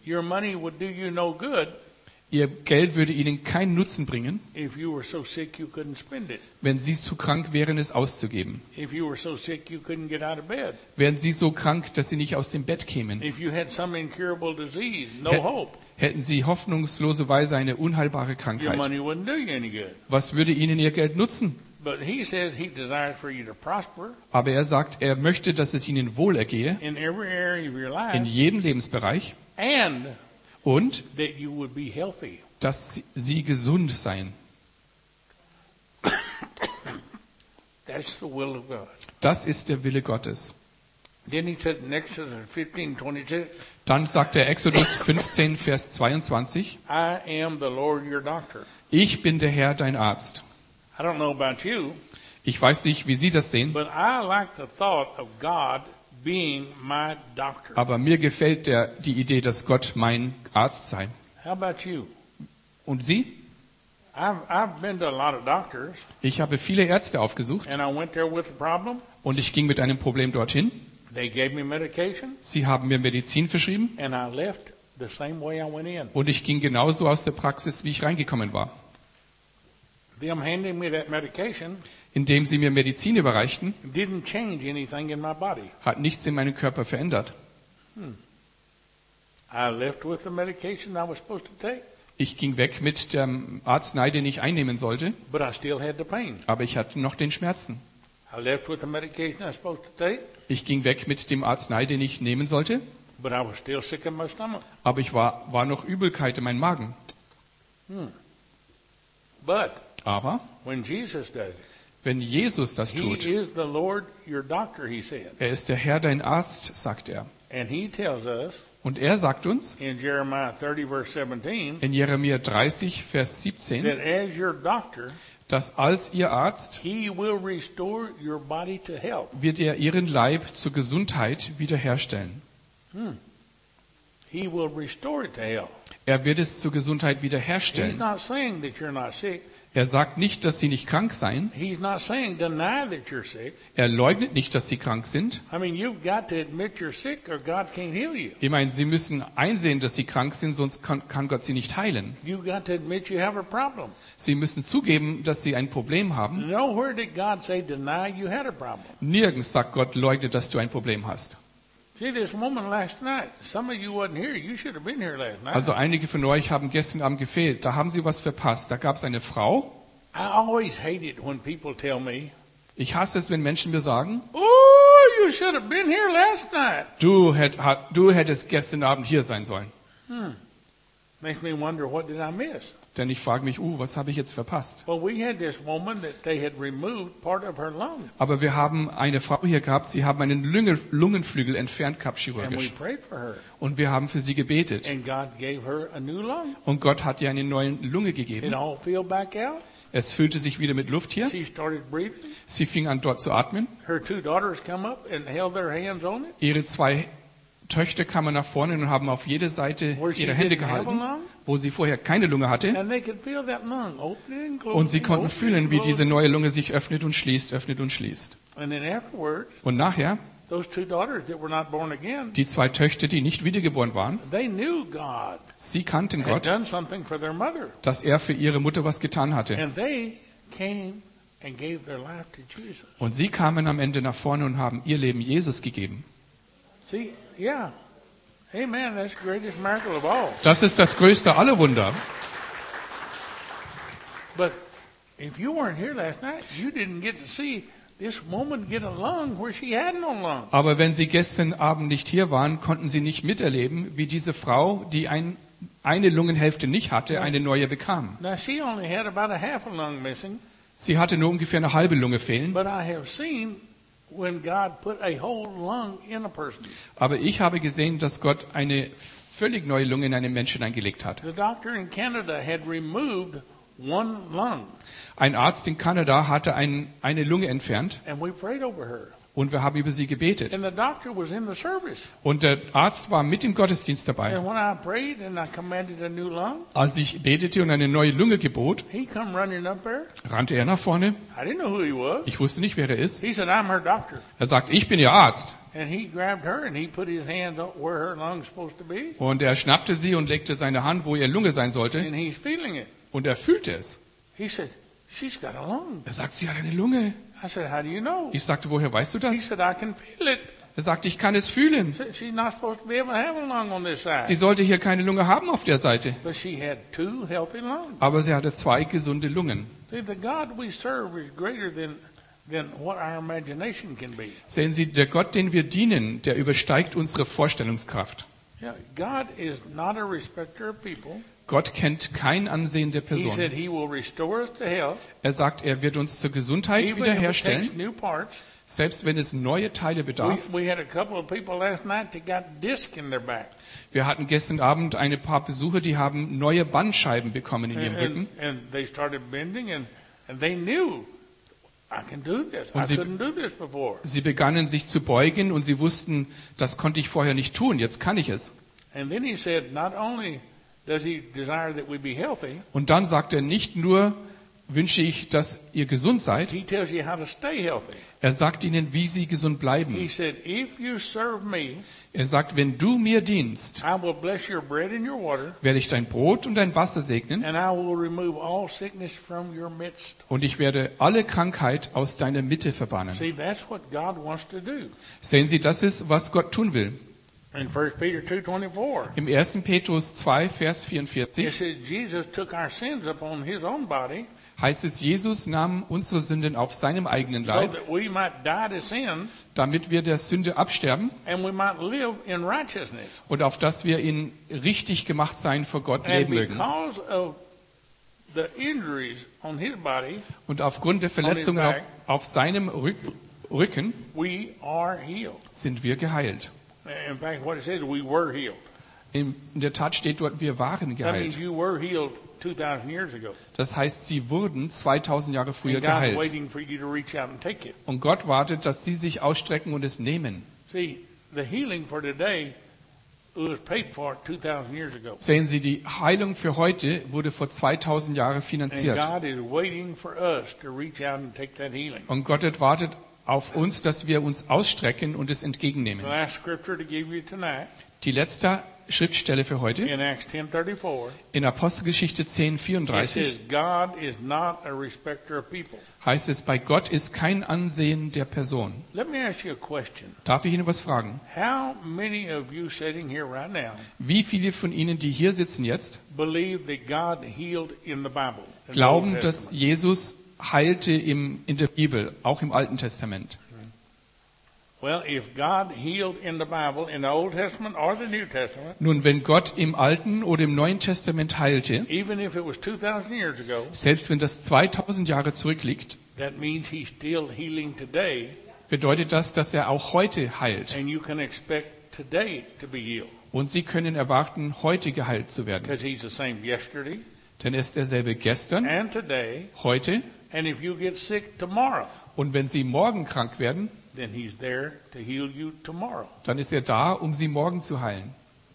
your money would do you no good Ihr Geld würde ihnen keinen Nutzen bringen, if you were so sick you couldn't spend it. wenn sie zu krank wären, es auszugeben. If you were so sick you couldn't get out of bed. Wären sie so krank, dass sie nicht aus dem Bett kämen. If you had some incurable disease, no Hä- hope, Hätten sie hoffnungsloserweise eine unheilbare your Krankheit. money wouldn't do you any good. Was würde ihnen ihr Geld nutzen? But he says he desires for you to prosper Aber er sagt, er möchte, dass es ihnen wohlergehe in every area of your in life jedem Lebensbereich and und that you would be healthy. dass sie gesund seien. That's the will of God. Das ist der Wille Gottes. Then he said in Exodus 15:26, Dann sagt der Exodus 15, Vers 22, I am the Lord your doctor. ich bin der Herr, dein Arzt. I don't know about you, Ich weiß nicht, wie Sie das sehen, but I like the thought of God being my doctor. aber mir gefällt die Idee, dass Gott mein Arzt sei. How about you? Und Sie? I've been to a lot of doctors, Ich habe viele Ärzte aufgesucht and I went there with a problem. und ich ging mit einem Problem dorthin. They gave me medication, Sie haben mir Medizin verschrieben and I left the same way I went in. und ich ging genauso aus der Praxis, wie ich reingekommen war. Them handing me that medication Indem Sie mir Medizin überreichten, didn't change anything in my body. hat nichts in meinem Körper verändert. I left with the medication I was supposed to take, Ich ging weg mit dem Arznei, den ich einnehmen sollte, but I still had the pain. aber ich hatte noch den Schmerzen. I left with the medication I was supposed to take, Ich ging weg mit dem Arznei, den ich nehmen sollte, but I was still sick in my stomach. aber ich war noch Übelkeit in meinem Magen. But Aber when Jesus does it, wenn Jesus das He tut, is the Lord your doctor, he said. er ist der Herr, dein Arzt, sagt er. And he tells us Und er sagt uns in Jeremiah 30 verse 17 in Jeremia 30, Vers 17, that as your doctor, dass als ihr Arzt he will restore your body to health. wird er ihren Leib zur Gesundheit wiederherstellen. He will restore it to health. Er wird es zur Gesundheit He's wiederherstellen. not saying that you're not sick. Er sagt nicht, dass sie nicht krank seien. He's not saying deny that you're sick. Er leugnet nicht, dass sie krank sind. I mean, you've got to admit you're sick or God can't heal you. Ich meine, sie müssen einsehen, dass sie krank sind, sonst kann Gott sie nicht heilen. You've got to admit you have a problem. Sie müssen zugeben, dass sie ein Problem haben. Nowhere did God say deny you had a problem. Nirgends sagt Gott, leugne, dass du ein Problem hast. See, this woman last night, some of you wasn't here. You should have been here last night. Also einige von euch haben gestern Abend gefehlt. Da haben sie was verpasst. Da gab es eine Frau. I always hate it when people tell me, Ich hasse es, wenn Menschen mir sagen, oh, you should have been here last night. du hättest gestern Abend hier sein sollen. Makes me wonder, what did I miss? Denn ich frage mich, was habe ich jetzt verpasst? Well, we had this woman that they had removed part of her lung, Aber wir haben eine Frau hier gehabt, sie haben einen Lungenflügel entfernt gehabt, and we chirurgisch. prayed for her, Und wir haben für sie gebetet. and God gave her a new lung. Und Gott hat ihr eine neue Lunge It gegeben. all filled back out. Es füllte sich wieder mit Luft hier. She started breathing. Sie fing an, dort zu atmen. Her two daughters come up and held their hands on it. Ihre zwei Töchter kamen nach vorne und haben auf jede Seite Where she ihre Hände didn't have a gehalten, lung, wo sie vorher keine Lunge hatte. and they could feel that lung opening and closing. Und sie konnten opening fühlen, and wie closing. diese neue Lunge sich öffnet und schließt, öffnet und schließt. And then afterwards, Und nachher, those two daughters that were not born again, die zwei Töchter, die nicht wiedergeboren waren, they knew God sie kannten had Gott, done something for their mother, dass er für ihre Mutter was getan hatte. and they came and gave their life to Jesus. Und sie kamen am Ende nach vorne und haben ihr Leben Jesus gegeben. See, yeah, amen. That's the greatest miracle of all. Das ist das größte aller Wunder. But if you weren't here last night, you didn't get to see this woman get a lung where she had no lung. Aber wenn sie gestern Abend nicht hier waren, konnten sie nicht miterleben, wie diese Frau, die eine Lungenhälfte nicht hatte, eine neue bekam. Now she only had about a half a lung missing, Sie hatte nur ungefähr eine halbe Lunge fehlen. but I have seen when God put a whole lung in a person. Aber ich habe gesehen, dass Gott eine völlig neue Lunge in einen Menschen eingelegt hat. The doctor in Canada had removed one lung, Ein Arzt in Kanada hatte eine Lunge entfernt and we prayed over her. und wir haben über sie gebetet. And the doctor was in the service. Und der Arzt war mit im Gottesdienst dabei. And when I prayed and I commanded a new lung, Als ich betete und eine neue Lunge gebot, he come running up there. rannte er nach vorne. I didn't know who he was. Ich wusste nicht, wer er ist. He said, I'm her doctor. Er sagt, ich bin Ihr Arzt. And he grabbed her and he put his hand where her lung's supposed to be. Und er schnappte sie und legte seine Hand, wo ihr Lunge sein sollte. And he's feeling it. Und er fühlte es. He said, she's got a lung. Er sagt, sie hat eine Lunge. I said, how do you know? Ich sagte, woher weißt du He das? said, I can feel it. Er sagte, ich kann es fühlen. She's not supposed to be able to have a lung on this side. Sie sollte hier keine Lunge haben auf der Seite. But she had 2 healthy lungs. Aber sie hatte 2 gesunde Lungen. See, the God we serve is greater than what our imagination can be. Sehen Sie, der Gott, den wir dienen, der übersteigt unsere Vorstellungskraft. Yeah, God is not a respecter of people. Gott kennt kein Ansehen der He Person. said he will restore us to health, Er sagt, er wird uns zur Gesundheit even if it takes wiederherstellen, new parts. selbst wenn es neue Teile bedarf. We had a couple of people last night that got disc in their back. Wir hatten gestern Abend ein paar Besucher, die haben neue Bandscheiben bekommen in ihrem Rücken. And they started bending and they knew, I can do this. I couldn't do this before. Sie begannen sich zu beugen und sie wussten, das konnte ich vorher nicht tun, jetzt kann ich es. And then he said, not only does he desire that we be healthy, Und dann sagt er, nicht nur wünsche ich, dass ihr gesund seid, he tells you how to stay healthy. er sagt ihnen, wie sie gesund He bleiben. said, if you serve me, Er sagt, wenn du mir dienst, I will bless your bread and your water, werde ich dein Brot und dein Wasser segnen and I will remove all sickness from your midst. und ich werde alle Krankheit aus deiner Mitte verbannen. See, that's what God wants to do. Sehen Sie, das ist, was Gott tun will. In 1 Peter 2:24, Im 1. Petrus 2, Vers it 44 says Jesus took our sins upon his own body heißt es, Jesus nahm unsere Sünden auf seinem eigenen so Leib, that we might die to sin damit wir der Sünde absterben and we might live in righteousness. und auf dass wir in richtig gemacht sein vor Gott And leben mögen. because of the injuries on his body, Und aufgrund der Verletzungen auf seinem Rücken we are healed. sind wir geheilt. In fact, what it says, we were healed. In der Tat steht dort, wir waren That means geheilt. you were healed 2,000 years ago. Das heißt, sie wurden 2000 Jahre früher And God's geheilt. waiting for you to reach out and take it. Und Gott wartet, dass sie sich ausstrecken und es nehmen. See, the healing for today was paid for 2,000 years ago. Sehen Sie, die Heilung für heute wurde vor 2000 Jahren And finanziert. God is waiting for us to reach out and take that healing. Und Gott wartet auf uns, dass wir uns ausstrecken und es The entgegennehmen. last scripture to give you tonight, Die letzte Schriftstelle für heute in Acts 10:34, in Apostelgeschichte it 10,34 says, God is not a respecter of people. heißt es, bei Gott ist kein Ansehen der Person. Let me ask you a question. Darf ich Ihnen was fragen? How many of you sitting here right now Wie viele von Ihnen, die hier sitzen jetzt, believe that God healed in the Bible? In the glauben, Old dass Testament? Jesus heilte in der Bibel, auch im Alten Testament? Well, if God healed in the Bible, in the Old Testament or the New Testament, Nun, wenn Gott im Alten oder im Neuen Testament heilte, even if it was 2,000 years ago, selbst wenn das 2000 Jahre zurückliegt, that means He's still healing today, bedeutet das, dass er auch heute heilt. and you can expect today to be healed Und Sie können erwarten, heute geheilt zu werden. because He's the same yesterday Denn er ist derselbe gestern, and today, heute. and if you get sick tomorrow, Und wenn Sie morgen krank werden, then He's there to heal you tomorrow. dann ist er da, um Sie morgen zu heilen.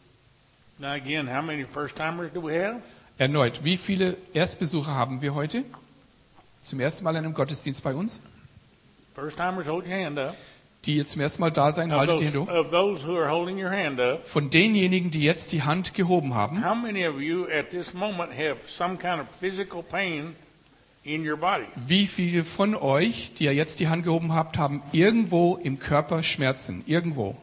Now again, how many first-timers do we have? Erneut, wie viele Erstbesucher haben wir heute? Zum ersten Mal in einem Gottesdienst bei uns? First-timers, hold your hand up. Die jetzt zum ersten Mal da sein, Of haltet die those, Hände hoch. of those who are holding your hand up, Von denjenigen, die jetzt die Hand gehoben haben, how many of you at this moment have some kind of physical pain in your body? wie viele von euch, die ihr jetzt die Hand gehoben habt, haben irgendwo im Körper Schmerzen? Irgendwo.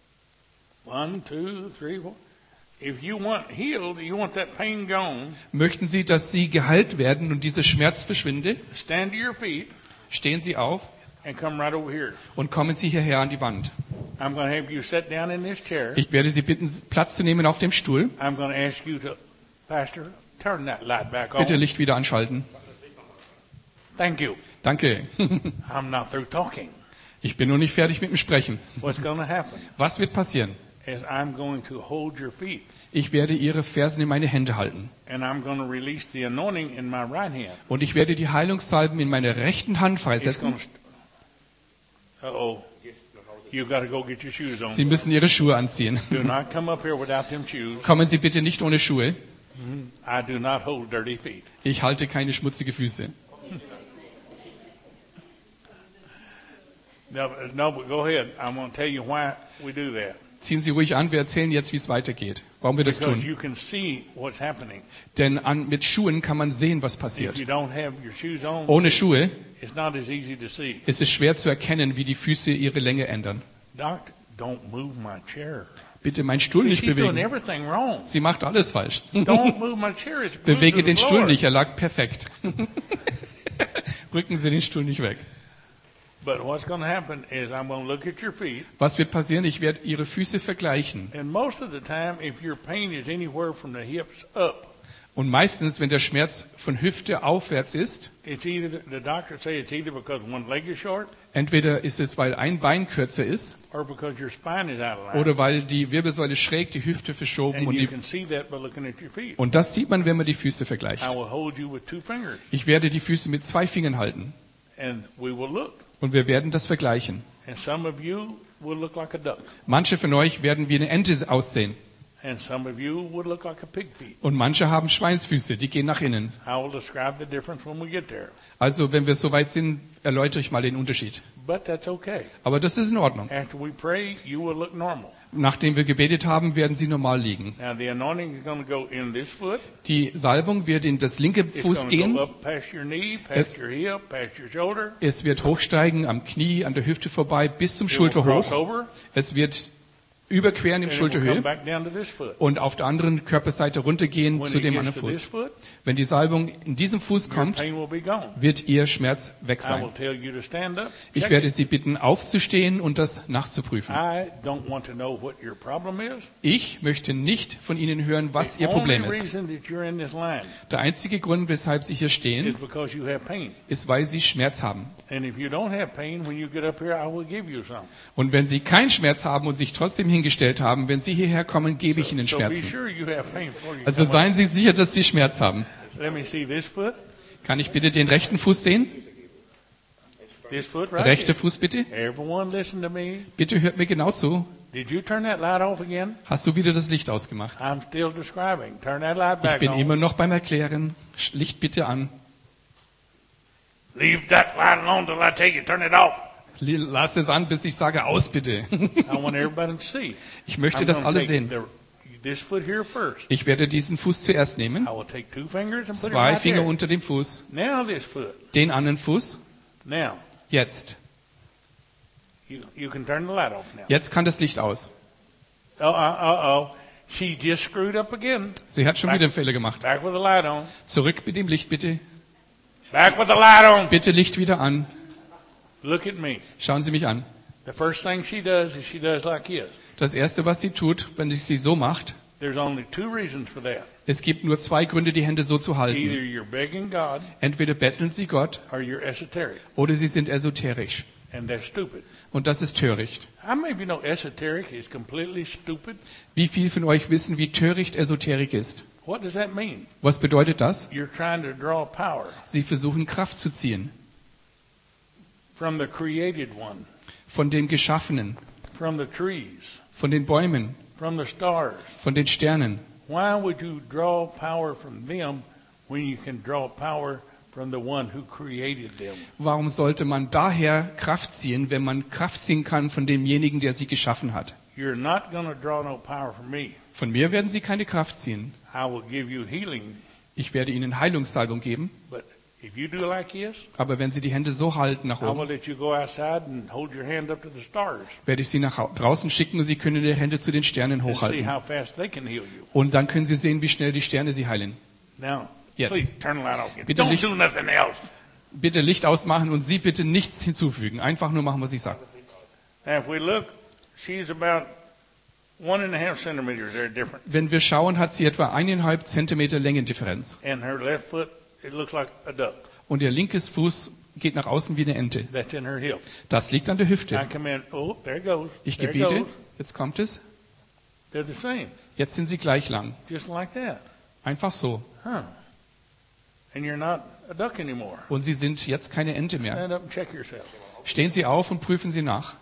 1, 2, 3, 4. If you want healed, you want that pain gone, Möchten Sie, dass Sie geheilt werden und dieser Schmerz verschwinde? stand to your feet Stehen Sie auf and come right over here. und kommen Sie hierher an die Wand. I'm going to have you sit down in this chair. Ich werde Sie bitten, Platz zu nehmen auf dem Stuhl. I'm going to ask you to, Pastor, turn that light back Bitte on. Licht wieder anschalten. Thank you. Danke. I'm not through talking. Ich bin noch nicht fertig mit dem Sprechen. What's going to happen Was wird passieren? is I'm going to hold your feet Ich werde Ihre Fersen in meine Hände halten. and I'm going to release the anointing in my right hand. Und ich werde die Heilungssalben in meine rechten Hand It's going freisetzen. to. Uh-oh. You got to go get your shoes on. Sie müssen Ihre Schuhe anziehen. Do not come up here without them shoes. Kommen Sie bitte nicht ohne Schuhe. I do not hold dirty feet. Ich halte keine schmutzige Füße. No, but go ahead. I'm going to tell you why we do that. Ziehen Sie ruhig an, wir erzählen jetzt, wie es weitergeht, warum wir das Because tun. you can see what's happening. Denn mit Schuhen kann man sehen, was If passiert. you don't have your shoes on, Ohne Schuhe it's not as easy to see. ist es schwer zu erkennen, wie die Füße ihre Länge ändern. Doc, don't move my chair. Bitte meinen Stuhl nicht She's doing bewegen. everything wrong. Sie macht alles falsch. Don't move my chair. It's glued Bewege to den the Stuhl floor. nicht, er lag perfekt. Rücken Sie den Stuhl nicht weg. But what's going to happen is I'm going to look at your feet, Was wird passieren? Ich werde Ihre Füße vergleichen. and most of the time, if your pain is anywhere from the hips up, Und meistens, wenn der Schmerz von Hüfte aufwärts ist, it's either the doctors say it's either because one leg is short entweder ist es, weil ein Bein kürzer ist, or because your spine is out of line. oder weil die Wirbelsäule schräg, die Hüfte verschoben And und you die, can see that by looking at your feet. und das sieht man, wenn man die Füße vergleicht. I will hold you with 2 fingers, Ich werde die Füße mit 2 Fingern halten and we will look. und wir werden das vergleichen. And some of you will look like a duck, Manche von euch werden wie eine Ente aussehen and some of you would look like a pig feet. und manche haben Schweinsfüße, die gehen nach innen. I will describe the difference when we get there. Also, wenn wir soweit sind, erläutere ich mal den Unterschied. But that's okay. Aber das ist in Ordnung. After we pray, you will look normal. Nachdem wir gebetet haben, werden sie normal liegen. Now the anointing is going to go in this foot. Die Salbung wird in das linke It's Fuß going to gehen. go up past your knee, past Es- your hip, past your shoulder. Es wird hochsteigen am Knie, an der Hüfte vorbei, bis zum It will Schulter cross hoch. over, Es wird überqueren im and it will come Schulterhöhe back down to this foot. und auf der anderen Körperseite runtergehen When zu it dem gets anderen to this Fuß. foot, Wenn die Salbung in diesem Fuß your kommt, pain will be gone. wird ihr Schmerz weg I will sein. tell you to stand up. Ich check werde it. Sie bitten, aufzustehen und das nachzuprüfen. I don't want to know what your problem is. Ich möchte nicht von Ihnen hören, was The Ihr only Problem ist. reason that you're in this line Der einzige Grund, weshalb Sie hier is stehen, because you have pain. ist, weil Sie Schmerz haben. And if you don't have pain, when you get up here, I will give you some. Und wenn Sie keinen Schmerz haben und sich trotzdem hingestellt haben, wenn Sie hierher kommen, gebe ich Ihnen So be Schmerzen. sure you have pain before you Also come up. seien Sie sicher, dass Sie Schmerz haben. Let me see this foot. Kann ich bitte den rechten Fuß sehen? This foot right Rechter here. Fuß bitte. Everyone listen to me. Bitte hört mir genau zu. Did you turn that light off again? Hast du wieder das Licht ausgemacht? I'm still describing. Turn that light Ich back bin immer on. noch beim Erklären. Licht bitte an. Leave that light alone till I tell you turn it off. Lass es an, bis ich sage, aus bitte. I want everybody to see. Ich möchte, I'm dass gonna alle take sehen. this foot here first. Ich werde diesen Fuß zuerst nehmen. I will take 2 fingers and put it 2 right Finger there. unter dem Fuß. Now this foot. Den anderen Fuß. Now Jetzt. you can turn the light off now. Jetzt kann das Licht aus. Oh. She just screwed up again. Sie hat schon wieder einen Fehler gemacht. Back with the light on. Zurück mit dem Licht bitte. Back with the light on. Bitte Licht wieder an. Look at me. Schauen Sie mich an. The first thing she does is she does like this. Das Erste, was sie tut, wenn sie so macht, There's only 2 reasons for that. es gibt nur 2 Gründe, die Hände so zu Either halten. you're begging God Entweder betteln sie Gott or you're esoteric. oder sie sind esoterisch. And that's stupid. Und das ist töricht. How many of you know esoteric is completely stupid? Wie viele von euch wissen, wie töricht Esoterik ist? What does that mean? Was bedeutet das? You're trying to draw power Sie versuchen Kraft zu ziehen from the created one, von dem Geschaffenen, from the trees, von den Bäumen, from the stars. von den Sternen. Why would you draw power from them when you can draw power from the one who created them? Warum sollte man daher Kraft ziehen, wenn man Kraft ziehen kann von demjenigen, der sie geschaffen hat? You're not going to draw no power from me. Von mir werden sie keine Kraft ziehen. I will give you healing, Ich werde ihnen Heilungssalbung geben, but if you do like this, aber wenn sie die Hände so halten nach I will oben, let you go outside and hold your hand up to the stars werde ich sie nach draußen schicken und sie können die Hände zu den Sternen and see hochhalten. how fast they can heal you. Und dann können sie sehen, wie schnell die Sterne sie heilen. Now, Jetzt. please turn the light off again. Bitte Don't Licht- do nothing else. Bitte Licht ausmachen und sie bitte nichts hinzufügen. Einfach nur machen, was ich sage. Now, if we look, she's about 1.5 centimeters. They're different. Wenn wir schauen, hat sie etwa 1,5 Zentimeter Längendifferenz. And her left foot, it looks like a duck. Und ihr linkes Fuß geht nach außen wie eine Ente. That's in her hip. Das liegt an der I Hüfte. come in. Oh, there it goes. Ich There it gebiete, goes. jetzt kommt es, They're the same, jetzt sind sie gleich lang. just like that. Einfach so. Huh. And you're not a duck anymore. Und sie sind jetzt keine Ente mehr. Stand up and check yourself. Stehen Sie auf und prüfen Sie nach.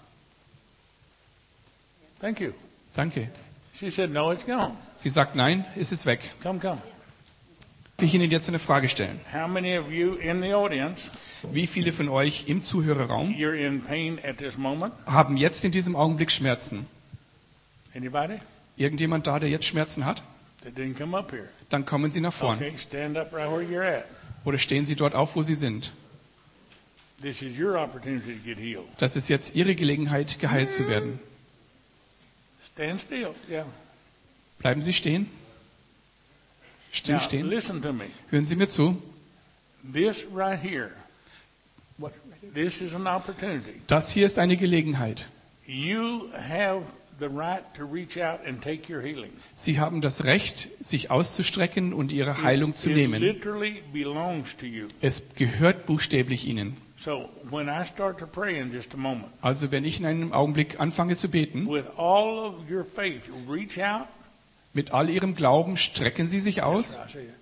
Thank you. Danke. She said, no, it's gone. Sie sagt, nein, es ist weg. Come. Darf ich Ihnen jetzt eine Frage stellen? How many of you in the audience Wie viele von euch im Zuhörerraum you're in pain at this moment? haben jetzt in diesem Augenblick Schmerzen? Anybody Irgendjemand da, der jetzt Schmerzen hat? that didn't come up here? Dann kommen Sie nach vorn. Okay, stand up right where you're at. Oder stehen Sie dort auf, wo Sie sind. This is your opportunity to get healed. Das ist jetzt Ihre Gelegenheit, geheilt zu werden. Stand still. Yeah. Bleiben Sie stehen. Still Now, stehen. listen to me. Hören Sie mir zu. This right here, this is an opportunity. Das hier ist eine Gelegenheit. You have the right to reach out and take your healing. Sie haben das Recht, sich auszustrecken und Ihre Heilung zu It nehmen. literally belongs to you. Es gehört buchstäblich Ihnen. So when I start to pray in just a moment, Also wenn ich in einem Augenblick anfange zu beten, with all of your faith, reach out. mit all Ihrem Glauben strecken Sie sich aus. I see it.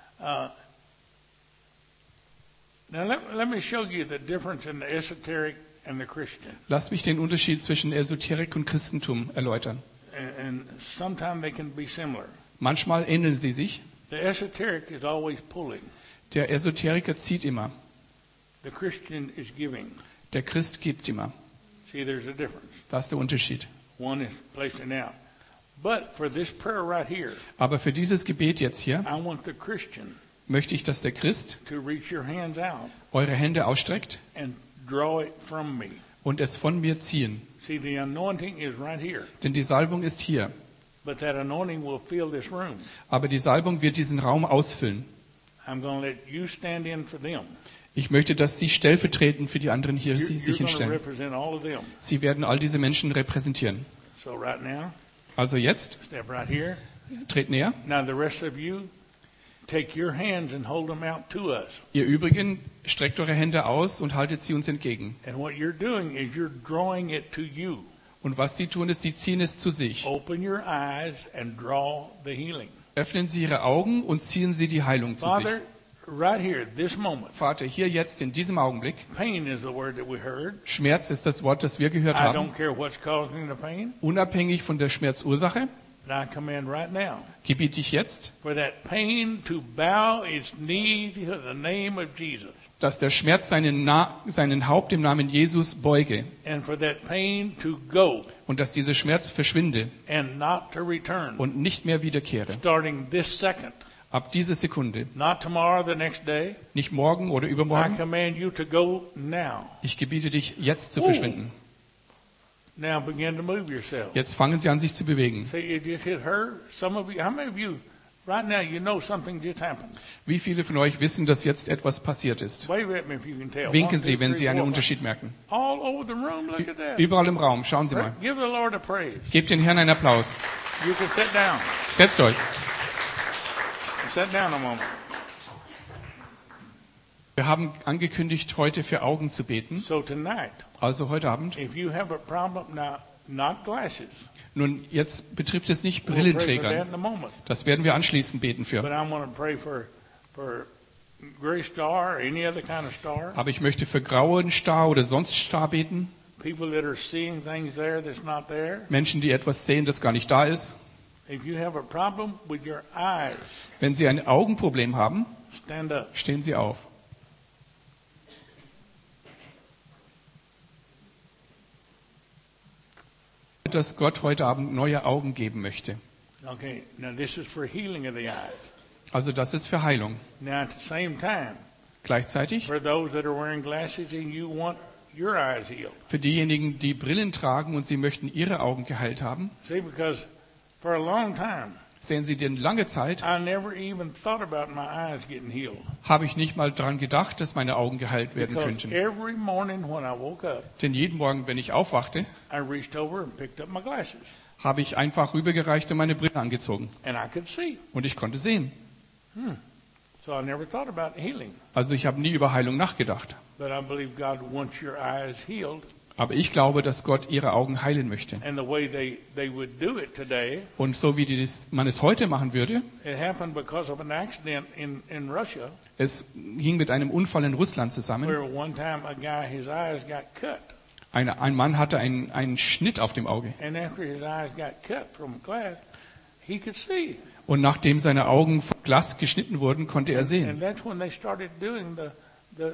Now let me show you the difference in the esoteric and the Christian. Lass mich den Unterschied zwischen Esoterik und Christentum erläutern. And sometimes they can be similar. Manchmal ähneln sie sich. The esoteric is always pulling. Der Esoteriker zieht immer. The Christian is giving. Der Christ gibt immer. See, there's a difference. Das ist der Unterschied. One is placing out. But for this prayer right here, Aber für dieses Gebet jetzt hier I want the Christian möchte ich, dass der Christ to reach your hands out eure Hände ausstreckt and draw it from me. und es von mir ziehen. See, the anointing is right here. Denn die Salbung ist hier. But that anointing will fill this room. Aber die Salbung wird diesen Raum ausfüllen. I'm going to let you stand in for them. Ich möchte, dass Sie stellvertretend für die anderen hier You're sich going to hinstellen. represent all of them. Sie werden all diese Menschen repräsentieren. So right now, Also jetzt, step right here. tretet näher. Now the rest of you, take your hands and hold them out to us. Ihr Übrigen, streckt eure Hände aus und haltet sie uns entgegen. And what you're doing is you're drawing it to you. Und was Sie tun, ist, Sie ziehen es zu sich. Open your eyes and draw the healing. Öffnen Sie Ihre Augen und ziehen Sie die Heilung zu sich. Father, right here, this moment, Vater, hier jetzt in diesem Augenblick, pain is the word that we heard. Schmerz ist das Wort, das wir gehört I haben. don't care what's causing the pain, Unabhängig von der Schmerzursache, but I command right now gebiete ich jetzt, for that pain to bow its knee to the name of Jesus. dass der Schmerz seinen Haupt im Namen Jesus beuge And for that pain to go und dass dieser Schmerz verschwinde and not to return. und nicht mehr wiederkehre. Starting this second, Ab dieser Sekunde, not tomorrow, the next day. nicht morgen oder I übermorgen, command you to go now. ich gebiete dich jetzt zu verschwinden. Now begin to move yourself. Jetzt fangen Sie an, sich zu bewegen. See, it just hit her. Some of you, how many of you, right now, you know something just happened? Wie viele von euch wissen, dass jetzt etwas passiert ist? Wave at me if you can tell. Winken One, two, Sie, wenn three, Sie einen four, Unterschied merken. five. All over the room, look at that. Überall im Raum, schauen Sie mal. Give the Lord a praise. Gebt den Herrn einen Applaus. You can sit down. Setzt euch. Sit down a moment. Wir haben angekündigt, heute für Augen zu beten. So tonight, Also heute Abend. if you have a problem now, not glasses. Nun, jetzt betrifft es nicht We'll pray for that Brillenträger. in a moment. Das werden wir anschließend beten But für. I want to pray for gray star or any other kind of star. Aber ich möchte für grauen Star oder sonst Star beten. People that are seeing things there that's not there. Menschen, die etwas sehen, das gar nicht da ist. If you have a problem with your eyes, Wenn Sie ein Augenproblem haben, stand up. stehen Sie auf. Dass Gott heute Abend neue Augen geben möchte. Okay, now this is for healing of the eyes. Also das ist für Heilung. Now at the same time, Gleichzeitig for those that are wearing glasses and you want your eyes healed. für diejenigen, die Brillen tragen und sie möchten ihre Augen geheilt haben, See, because for a long time, sehen Sie, denn lange Zeit I never even thought about my eyes getting healed. habe ich nicht mal daran gedacht, dass meine Augen geheilt werden Because könnten. every morning when I woke up, Denn jeden Morgen, wenn ich aufwachte, I reached over and picked up my glasses. habe ich einfach rübergereicht und meine Brille angezogen. And I could see. Und ich konnte sehen. So I never thought about healing. Also ich habe nie über Heilung nachgedacht. But I believe God wants your eyes healed. Aber ich glaube, dass Gott ihre Augen heilen möchte. And the way they would do it today, Und so wie man es heute machen würde, it happened because of an accident in Russia, es ging mit einem Unfall in Russland zusammen. where one time a guy, his eyes got cut. Ein Mann hatte einen Schnitt auf dem Auge. And after his eyes got cut from glass, he could see. Und nachdem seine Augen vom Glas geschnitten wurden, konnte er And sehen. that's when they started doing the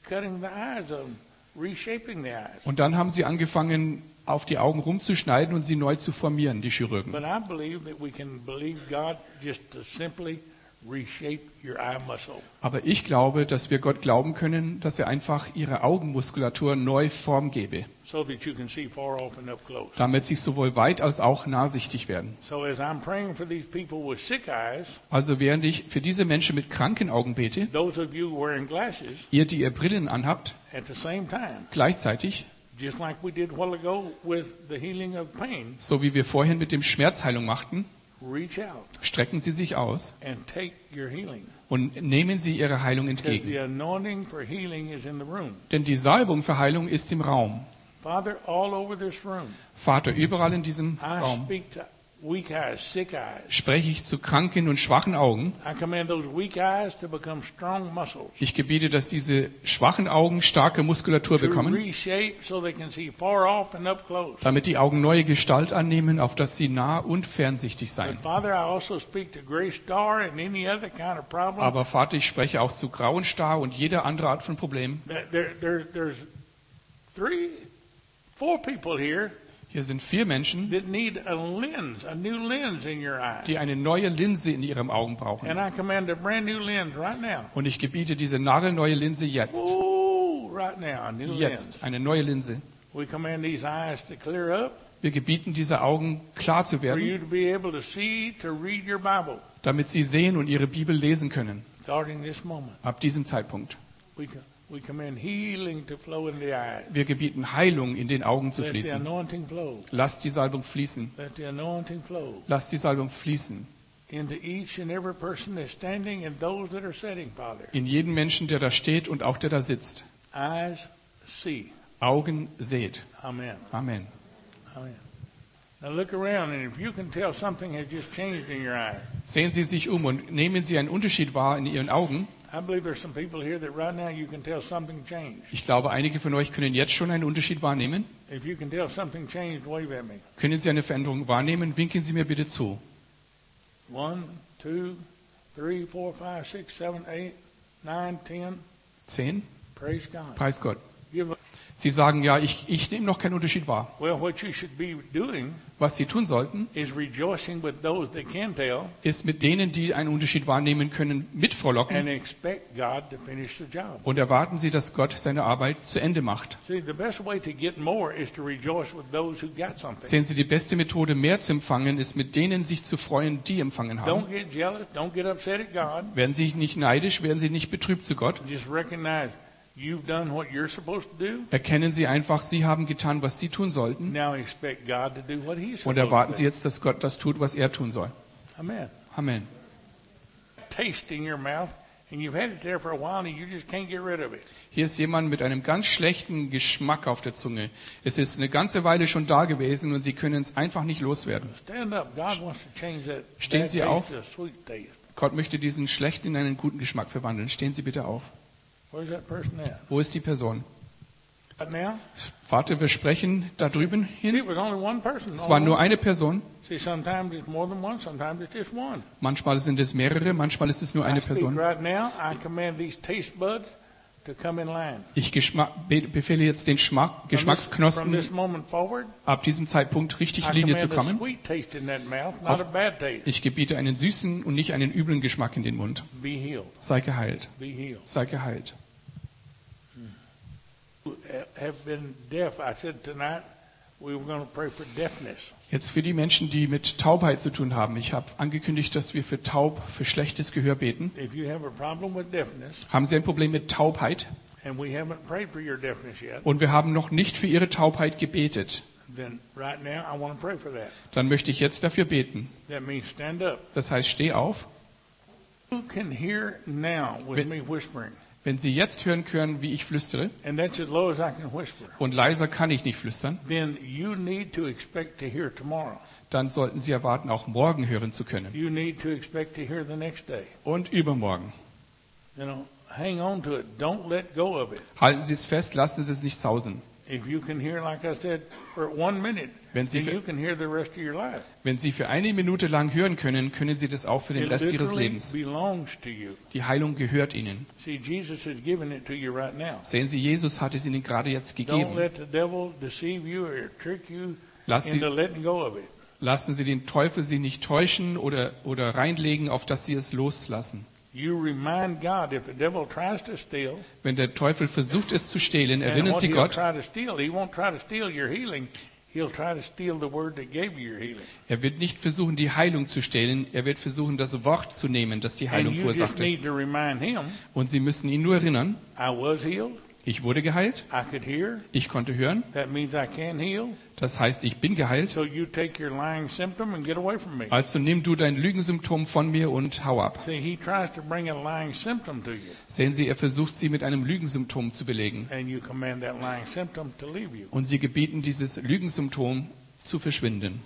cutting the eyes of them, reshaping the eyes. Und dann haben sie angefangen, auf die Augen rumzuschneiden und sie neu zu formieren, die Chirurgen. But I believe that we can believe God just to simply reshape your eye muscle. Aber ich glaube, dass wir Gott glauben können, dass er einfach ihre Augenmuskulatur neu Form gebe, So that you can see far off and up close. damit sie sowohl weit als auch nahsichtig werden. So as I'm praying for these people with sick eyes, Also während ich für diese Menschen mit kranken Augen bete, those of you wearing glasses, ihr, die ihr Brillen anhabt, at the same time, gleichzeitig, just like we did a while ago with the healing of pain, so wie wir vorhin mit dem Schmerzheilung machten, reach out strecken Sie sich aus and take your healing. und nehmen Sie Ihre Heilung Because entgegen. the anointing for healing is in the room. Denn die Salbung für Heilung ist im Raum. Father, all over this room, Vater, überall in diesem I Raum speak to weak eyes, sick eyes. spreche ich zu kranken und schwachen Augen. I command those weak eyes to become strong muscles. Ich gebiete, dass diese schwachen Augen starke Muskulatur To bekommen, reshape so they can see far off and up close. damit die Augen neue Gestalt annehmen, auf dass sie nah und fernsichtig seien. But Father, I also speak to gray star and any other kind of problem. Aber Vater, ich spreche auch zu grauen Star und jeder andere Art von Problem. There's 4 people here Hier sind 4 Menschen, that need a lens, a new lens in your eye. die eine neue Linse in ihrem Augen brauchen. And I command a brand new lens right now. Und ich gebiete diese nagelneue Linse jetzt. Oh, right now, a new lens. Jetzt, eine neue Linse. We command these eyes to clear up Wir gebieten diese Augen klar zu for you werden, to be able to see, to read your Bible. damit sie sehen und ihre Bibel lesen können. Starting this moment, Ab diesem Zeitpunkt. we command healing to flow in the eyes. Wir gebieten Heilung in den Augen zu Let the fließen. anointing flow. Lasst die Salbung fließen. Let the anointing flow Lasst die Salbung fließen. into each and every person that's standing and those that are sitting, Father. In jeden Menschen, der da steht und auch der da sitzt. Eyes see. Augen seht. Amen. Amen. Amen. Now look around, and if you can tell something has just changed in your eye, Sehen Sie sich um und nehmen Sie einen Unterschied wahr in Ihren Augen. I believe there's some people here that right now you can tell something changed. Ich glaube, einige von euch können jetzt schon einen Unterschied wahrnehmen. If you can tell something changed, wave at me. Können Sie eine Veränderung wahrnehmen? Winken Sie mir bitte zu. 1, 2, 3, 4, 5, 6, 7, 8, 9, 10. 10. Praise God. Preis Gott. Give a, Sie sagen, ja, ich nehme noch keinen Unterschied wahr. well, what you should be doing Was Sie tun sollten, is rejoicing with those that can tell ist mit denen, die einen Unterschied wahrnehmen können, and mitfrohlocken expect God to finish the job. und erwarten Sie, dass Gott seine Arbeit zu Ende macht. See, the best way to get more is to rejoice with those who got something. Sehen Sie, die beste Methode, mehr zu empfangen, ist mit denen sich zu freuen, die empfangen haben. Don't get jealous. Don't get upset at God. Werden Sie nicht neidisch, werden Sie nicht betrübt zu Gott. Just recognize you've done what you're supposed to do. Erkennen Sie einfach, Sie haben getan, was Sie tun sollten. Now expect God to do what He's Und supposed erwarten to Sie do. jetzt, dass Gott das tut, was er tun soll. Amen. Amen. Taste in your mouth, and you've had it there for a while, and you just can't get rid of it. Hier ist jemand mit einem ganz schlechten Geschmack auf der Zunge. Es ist eine ganze Weile schon da gewesen und Sie können es einfach nicht loswerden. Stand up. God wants to change that Stehen bad Sie taste auf. to a sweet taste. Gott möchte diesen schlechten in einen guten Geschmack verwandeln. Stehen Sie bitte auf. Where's that person at? Wo ist die Person? Right now? Vater, wir sprechen da drüben See, hin. it was only one person. Es war nur eine Person. See, sometimes it's more than one. Sometimes it's just one. Manchmal sind es mehrere, manchmal ist es nur eine I speak Person. right now. I command these taste buds to come in line. Ich befehle jetzt den From Geschmacksknospen this moment forward, ab diesem Zeitpunkt richtig I Linie zu command a kommen. sweet taste in that mouth, not Auf- a bad taste. Ich gebiete einen süßen und nicht einen üblen Geschmack in den Mund. Be healed. Sei geheilt. Be healed. Sei geheilt. Who have been deaf, I said tonight we were going to pray for deafness. Jetzt für die Menschen, die mit Taubheit zu tun haben. Ich habe angekündigt, dass wir für schlechtes Gehör beten. If you have a problem with deafness, Haben Sie ein Problem mit Taubheit? and we haven't prayed for your deafness yet, Und wir haben noch nicht für Ihre Taubheit gebetet. then right now I want to pray for that. Dann möchte ich jetzt dafür beten. That means stand up. Das heißt, steh auf. Who can hear now with Wenn- me whispering? Wenn Sie jetzt hören können, wie ich flüstere, And that's as low as I can whisper. und leiser kann ich nicht flüstern, Then you need to expect to hear tomorrow. dann sollten Sie erwarten, auch morgen hören zu können. You need to expect to hear the next day. Und übermorgen. You know, hang on to it. Don't let go of it. Halten Sie es fest, lassen Sie es nicht sausen. If you can hear, like I said, for 1 minute, Wenn Sie, then you can hear the rest of your life. wenn Sie für eine Minute lang hören können, können Sie das auch für den It Rest Ihres literally Lebens. belongs to you. Die Heilung gehört Ihnen. See, Jesus has given it to you right now. Sehen Sie, Jesus hat es Ihnen gerade jetzt Don't gegeben. let the devil deceive you or trick you Lassen into Sie, letting go of it. lassen Sie den Teufel Sie nicht täuschen oder reinlegen, auf dass Sie es loslassen. You remind God if the devil tries to steal, Wenn der Teufel versucht, es zu stehlen, and erinnern what Sie he'll Gott, try to steal, he won't try to steal your healing. He'll try to steal the word that gave you your healing. er wird nicht versuchen, die Heilung zu stehlen, er wird versuchen, das Wort zu nehmen, das die And Heilung you just verursachte. need to remind him, Und Sie müssen ihn nur erinnern, I was healed, ich wurde geheilt, I could hear, ich konnte hören, that means I can heal. das heißt, ich bin geheilt. So you take your lying symptom and get away from me. Also nimm du dein Lügensymptom von mir und hau ab. See, he tries to bring a lying symptom to you, Sehen Sie, er versucht Sie mit einem Lügensymptom zu belegen. and you command that lying symptom to leave you. Und Sie gebieten dieses Lügensymptom zu verschwinden.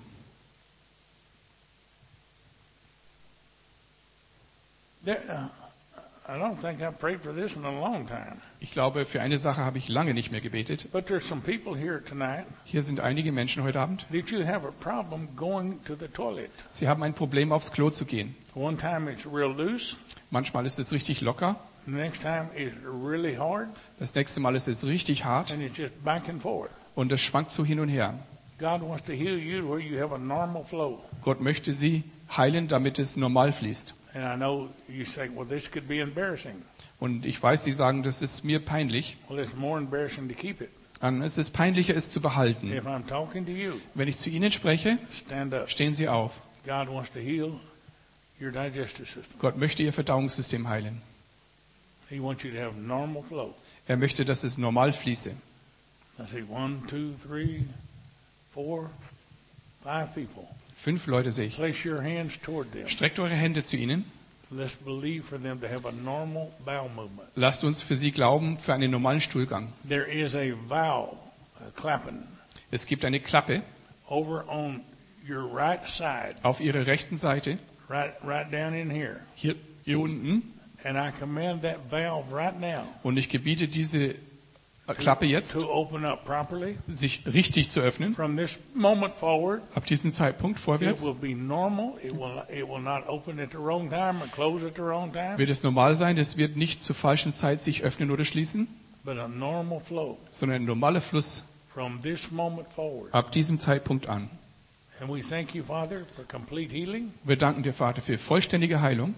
I don't think I've prayed for this in a long time. Ich glaube, für eine Sache habe ich lange nicht mehr gebetet. But there's some people here tonight Hier sind einige Menschen heute Abend. that you have a problem going to the toilet. Sie haben ein Problem, aufs Klo zu gehen. One time it's real loose. Manchmal ist es richtig locker. The next time it's really hard. Das nächste Mal ist es richtig hart. And it's just back and forth. Und es schwankt so hin und her. God wants to heal you to where you have a normal flow. Gott möchte Sie heilen, damit es normal fließt. And I know you say, well, this could be embarrassing. Und ich weiß, Sie sagen, das ist mir peinlich. Well, it's more embarrassing to keep it. Es ist peinlicher, es zu behalten. If I'm talking to you, Wenn ich zu Ihnen spreche, stand up. stehen Sie auf. God wants to heal your digestive system. Gott möchte Ihr Verdauungssystem heilen. He wants you to have normal flow. Er möchte, dass es normal fließe. I say 1, 2, 3, 4, 5 people. 5 Leute sehe ich. Place your hands toward them. Streckt eure Hände zu ihnen. Let's believe for them to have a normal bowel movement. Lasst uns für sie glauben, für einen normalen Stuhlgang. There is a valve, a clapping, Es gibt eine Klappe over on your right side, auf ihrer rechten Seite, right down in here. hier unten. And I command that valve right now Und ich gebiete diese Klappe jetzt, to open up properly. sich richtig zu öffnen. From this moment forward, Ab diesem Zeitpunkt it vorwärts will be normal. It will not open at the wrong time or close at the wrong time, wird es normal sein. Es wird nicht zur falschen Zeit sich öffnen oder schließen, but a normal flow sondern ein normaler Fluss from this moment forward. ab diesem Zeitpunkt an. And we thank you, Father, for complete healing. Wir danken dir, Vater, für vollständige Heilung.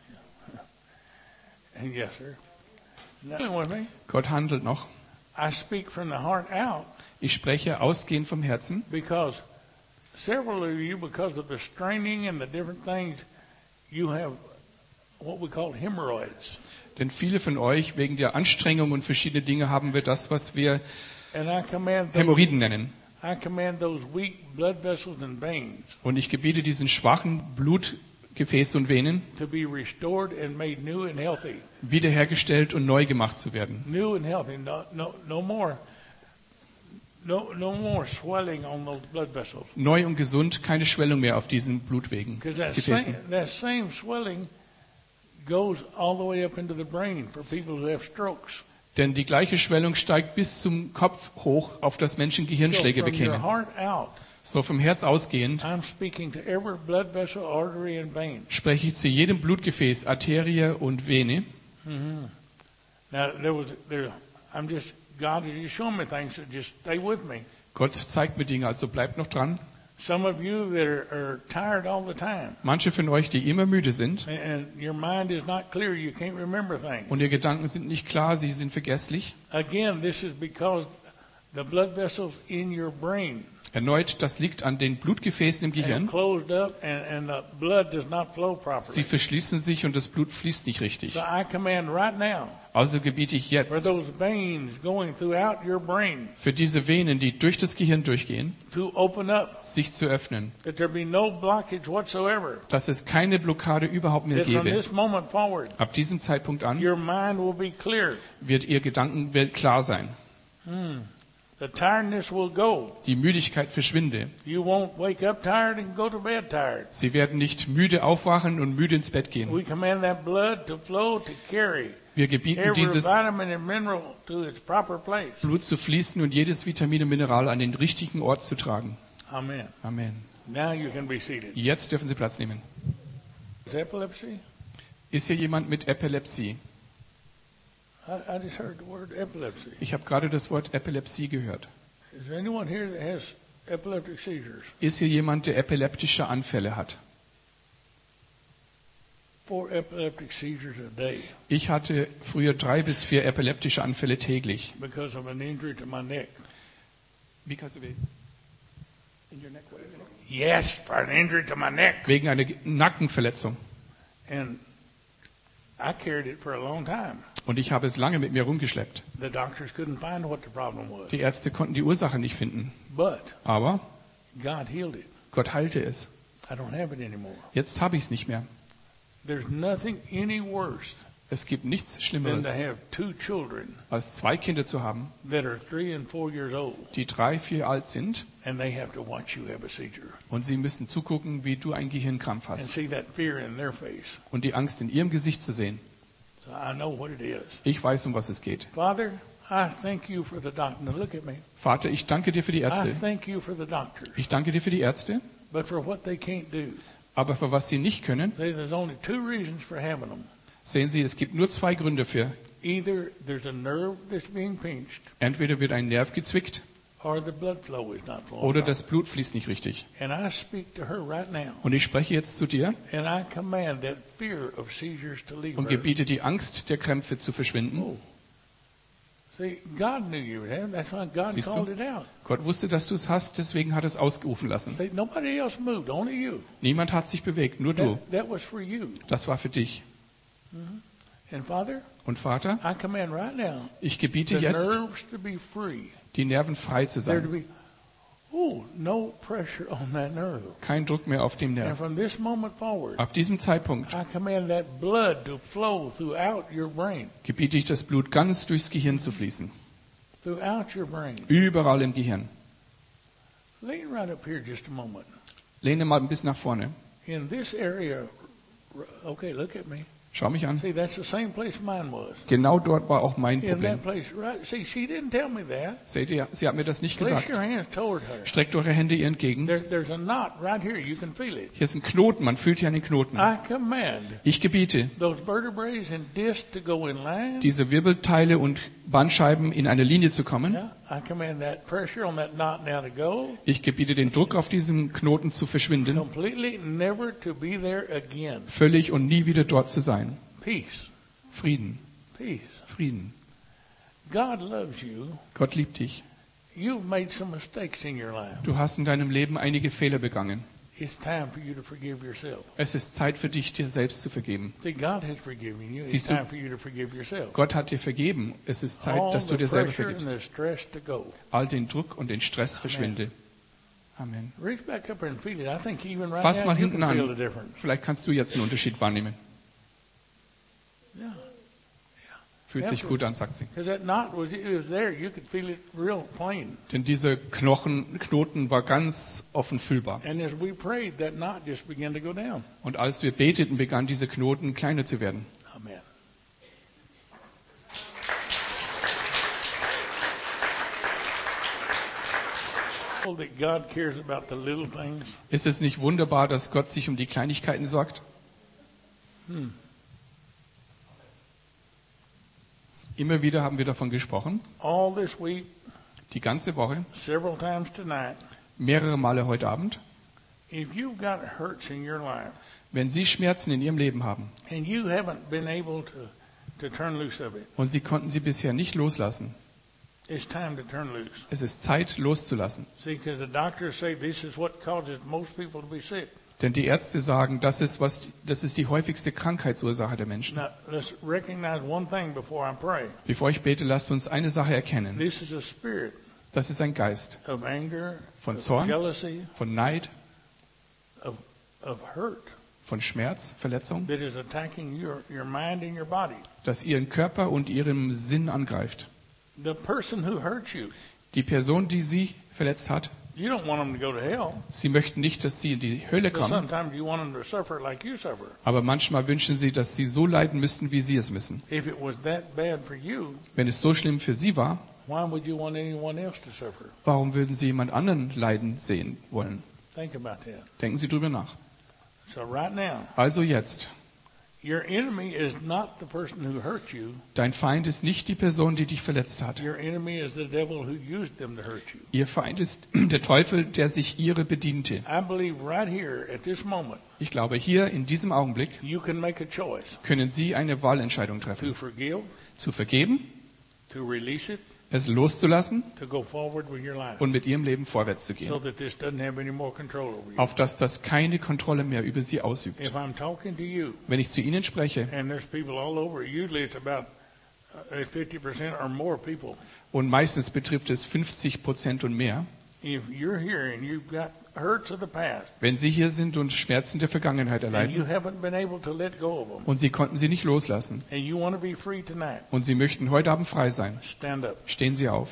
And yes, sir. Now, with me, Gott handelt noch. I speak from the heart out Ich spreche ausgehend vom Herzen, because several of you, because of the straining and the different things, you have what we call hemorrhoids. denn viele von euch wegen der Anstrengung und verschiedene Dinge haben wir das, was wir And I command Hämorrhoiden nennen. those weak blood vessels and veins Und ich gebiete diesen schwachen Blutgefäß und Venen to be restored and made new and healthy. wiederhergestellt und neu gemacht zu werden. New and healthy. No more swelling on those blood vessels. Neu und gesund, keine Schwellung mehr auf diesen Because Blutgefäßen. that same swelling goes all the way up into the brain for people who have strokes. Denn die gleiche Schwellung steigt bis zum Kopf hoch, auf das Menschen Gehirnschläge So from your bekämen. heart out, So vom Herz ausgehend I'm speaking to every blood vessel, artery, and vein. spreche ich zu jedem Blutgefäß, Arterie und Vene. Now God has just shown me things, so just stay with me. Gott zeigt mir Dinge, also bleibt noch dran. Some of you that are tired all the time, Manche von euch, die immer müde sind and your mind is not clear, you can't remember things. und ihre Gedanken sind nicht klar, sie sind vergesslich. Again, this is because the blood vessels in your brain Erneut, das liegt an den Blutgefäßen im have Gehirn. closed up and the blood does not flow Sie properly. verschließen sich und das Blut fließt nicht richtig. So I command right now Also gebiete ich for jetzt those veins going throughout your brain für diese Venen, die durch das Gehirn durchgehen, to open up, sich zu öffnen, that there be no blockage whatsoever. dass es keine Blockade überhaupt mehr That from gäbe. this moment forward, Ab diesem Zeitpunkt an your mind will be clear. wird Ihr Gedankenwelt klar sein. The tiredness will go. Die Müdigkeit verschwinde. You won't wake up tired and go to bed tired. Sie werden nicht müde aufwachen und müde ins Bett gehen. We command that blood to flow to carry Wir gebieten every dieses vitamin and mineral to its proper place. Blut zu fließen und jedes Vitamin und Mineral an den richtigen Ort zu tragen. Amen. Amen. Now you can be seated. Jetzt dürfen Sie Platz nehmen. Is epilepsy? Ist hier jemand mit Epilepsie? I just heard the word epilepsy. Ich habe gerade das Wort Epilepsie gehört. Is there anyone here that has epileptic seizures? Ist hier jemand, der epileptische Anfälle hat? 4 epileptic seizures a day Ich hatte früher 3 bis 4 epileptische Anfälle täglich. because of an injury to my neck. Yes, for an injury to my neck. Wegen einer Nackenverletzung. And I carried it for a long time. Und ich habe es lange mit mir rumgeschleppt. The doctors couldn't find what the problem was. Die Ärzte konnten die Ursache nicht finden. But Aber God healed it. Gott heilte es. I don't have it anymore. Jetzt habe ich es nicht mehr. There's nothing any worse Es gibt nichts than Schlimmeres, to have 2 children als 2 Kinder zu haben, that are 3 and 4 years old, die 3, 4 alt sind and they have to watch you have a seizure und sie müssen zugucken, wie du einen Gehirnkrampf and hast see that fear in their face. und die Angst in ihrem Gesicht zu sehen. So I know what it is. Ich weiß, um was es geht. Father, I thank you for the doctor. Now look at me. Vater, ich danke dir für die I Ärzte. thank you for the doctors. Ich danke dir für die Ärzte, But for what they can't do, aber für was sie nicht können, there's only 2 reasons for having them. sehen Sie, es gibt nur 2 Gründe für. Either there's a nerve that's being pinched, Entweder wird ein Nerv gezwickt or the blood flow is not flowing. oder right. das Blut fließt nicht richtig. And I speak to her right now, Und ich spreche jetzt zu dir and I command that fear of seizures to leave und her. gebiete die Angst der Krämpfe zu verschwinden. Oh. See, God knew you would have it. That's why God Siehst du? called it out. Gott wusste, dass du es hast, deswegen hat er es ausgerufen lassen. See, nobody else moved, only you. Niemand hat sich bewegt, nur du. That was for you. Das war für dich. And Father, Und Vater, I command right now ich gebiete the jetzt, nerves to be free. die Nerven frei zu There to sein. be, no pressure on that nerve. Kein Druck mehr auf dem And Nerv. from this moment forward, Ab diesem Zeitpunkt I command that blood to flow throughout your brain. gebiete ich das Blut ganz durchs Gehirn zu fließen. Throughout your brain. Überall im Gehirn. Lean right up here just a moment. Lehne mal ein bisschen nach vorne. In this area, okay, look at me. Schau mich an. See, that's the same place mine was. Genau dort war auch mein In Problem. that place, right? See, she didn't tell me that. Seht ihr, sie hat mir das nicht Place gesagt. your hands toward her. Streckt eure Hände ihr entgegen. There's a knot right here. You can feel it. Hier ist ein Knoten, man fühlt hier einen Knoten. I command Ich gebiete, those vertebrae and discs to go in line. diese Wirbelteile und Bandscheiben in eine Linie zu kommen. Yeah, I command that pressure on that knot now to go. Ich gebiete den Druck auf diesem Knoten zu verschwinden. Completely, never to be there again. Völlig und nie wieder dort zu sein. Peace. Frieden, Peace. Frieden. God loves you. Gott liebt dich. You've made some mistakes in your life. Du hast in deinem Leben einige Fehler begangen. It's time for you to forgive yourself. Es ist Zeit für dich, dir selbst zu vergeben. See, God has forgiven you. It's Siehst du? time for you to forgive yourself. Gott hat dir vergeben. Es ist Zeit, dass du dir selber pressure and vergibst. the stress to go. All den Druck und den Stress verschwinde. Amen. Reach back up and feel it. I think even right Fass now mal you hinten can feel the an. difference. Vielleicht kannst du jetzt einen Unterschied wahrnehmen. Yeah. Fühlt sich gut an, sagt sie. Because that knot it was there. You could feel it real plain. Denn dieser Knoten war ganz offen fühlbar. And as we prayed, that knot just began to go down. Und als wir beteten, begann dieser Knoten kleiner zu werden. Amen. That God cares about the little things. Ist es nicht wunderbar, dass Gott sich um die Kleinigkeiten sorgt? Immer wieder haben wir davon gesprochen. All this week, Die ganze Woche, several times tonight, mehrere Male heute Abend. if you've got hurts in your life Wenn Sie Schmerzen in Ihrem Leben haben and you haven't been able to turn loose of it, und Sie konnten sie bisher nicht loslassen, it's time to turn loose. es ist Zeit loszulassen. See, because the doctors say this is what causes most people to be sick. Denn die Ärzte sagen, das ist die häufigste Krankheitsursache der Menschen. Now, let's recognize one thing before I pray. Bevor ich bete, lasst uns eine Sache erkennen. This is a spirit Das ist ein Geist of anger, von of Zorn, jealousy, von Neid, of hurt von Schmerz, Verletzung, that is attacking your mind and your body. das Ihren Körper und Ihren Sinn angreift. The person who hurts you Die Person, die Sie verletzt hat, you don't want them to go to hell. Sie möchten nicht, dass sie in die Hölle But kommen, sometimes you want them to suffer like you suffer. aber manchmal wünschen Sie, dass Sie so leiden müssten, wie Sie es müssen. If it was that bad for you, Wenn es so schlimm für Sie war, why would you want anyone else to suffer? warum würden Sie jemand anderen leiden sehen wollen? Think about that. Denken Sie drüber nach. So right now, Also jetzt, your enemy is not the person who hurt you. dein Feind ist nicht die Person, die dich verletzt hat. Your enemy is the devil who used them to hurt you. Ihr Feind ist der Teufel, der sich ihre bediente. I believe right here at this moment, Ich glaube, hier in diesem Augenblick you can make a choice können Sie eine Wahlentscheidung to treffen. forgive, Zu vergeben, to release it, es loszulassen to go forward with your life, und mit Ihrem Leben vorwärts zu so gehen. that this doesn't have any more control over you. Auf dass das keine Kontrolle mehr über Sie ausübt. If I'm talking to you, Wenn ich zu Ihnen spreche, and there's people all over, usually it's about 50% or more people. und meistens betrifft es 50% und mehr, If you're here and you've got hurts of the past, wenn Sie hier sind und Schmerzen der Vergangenheit and erleiden you haven't been able to let go of them, und Sie konnten sie nicht loslassen and you want to be free tonight, und Sie möchten heute Abend frei sein, stand up. stehen Sie auf.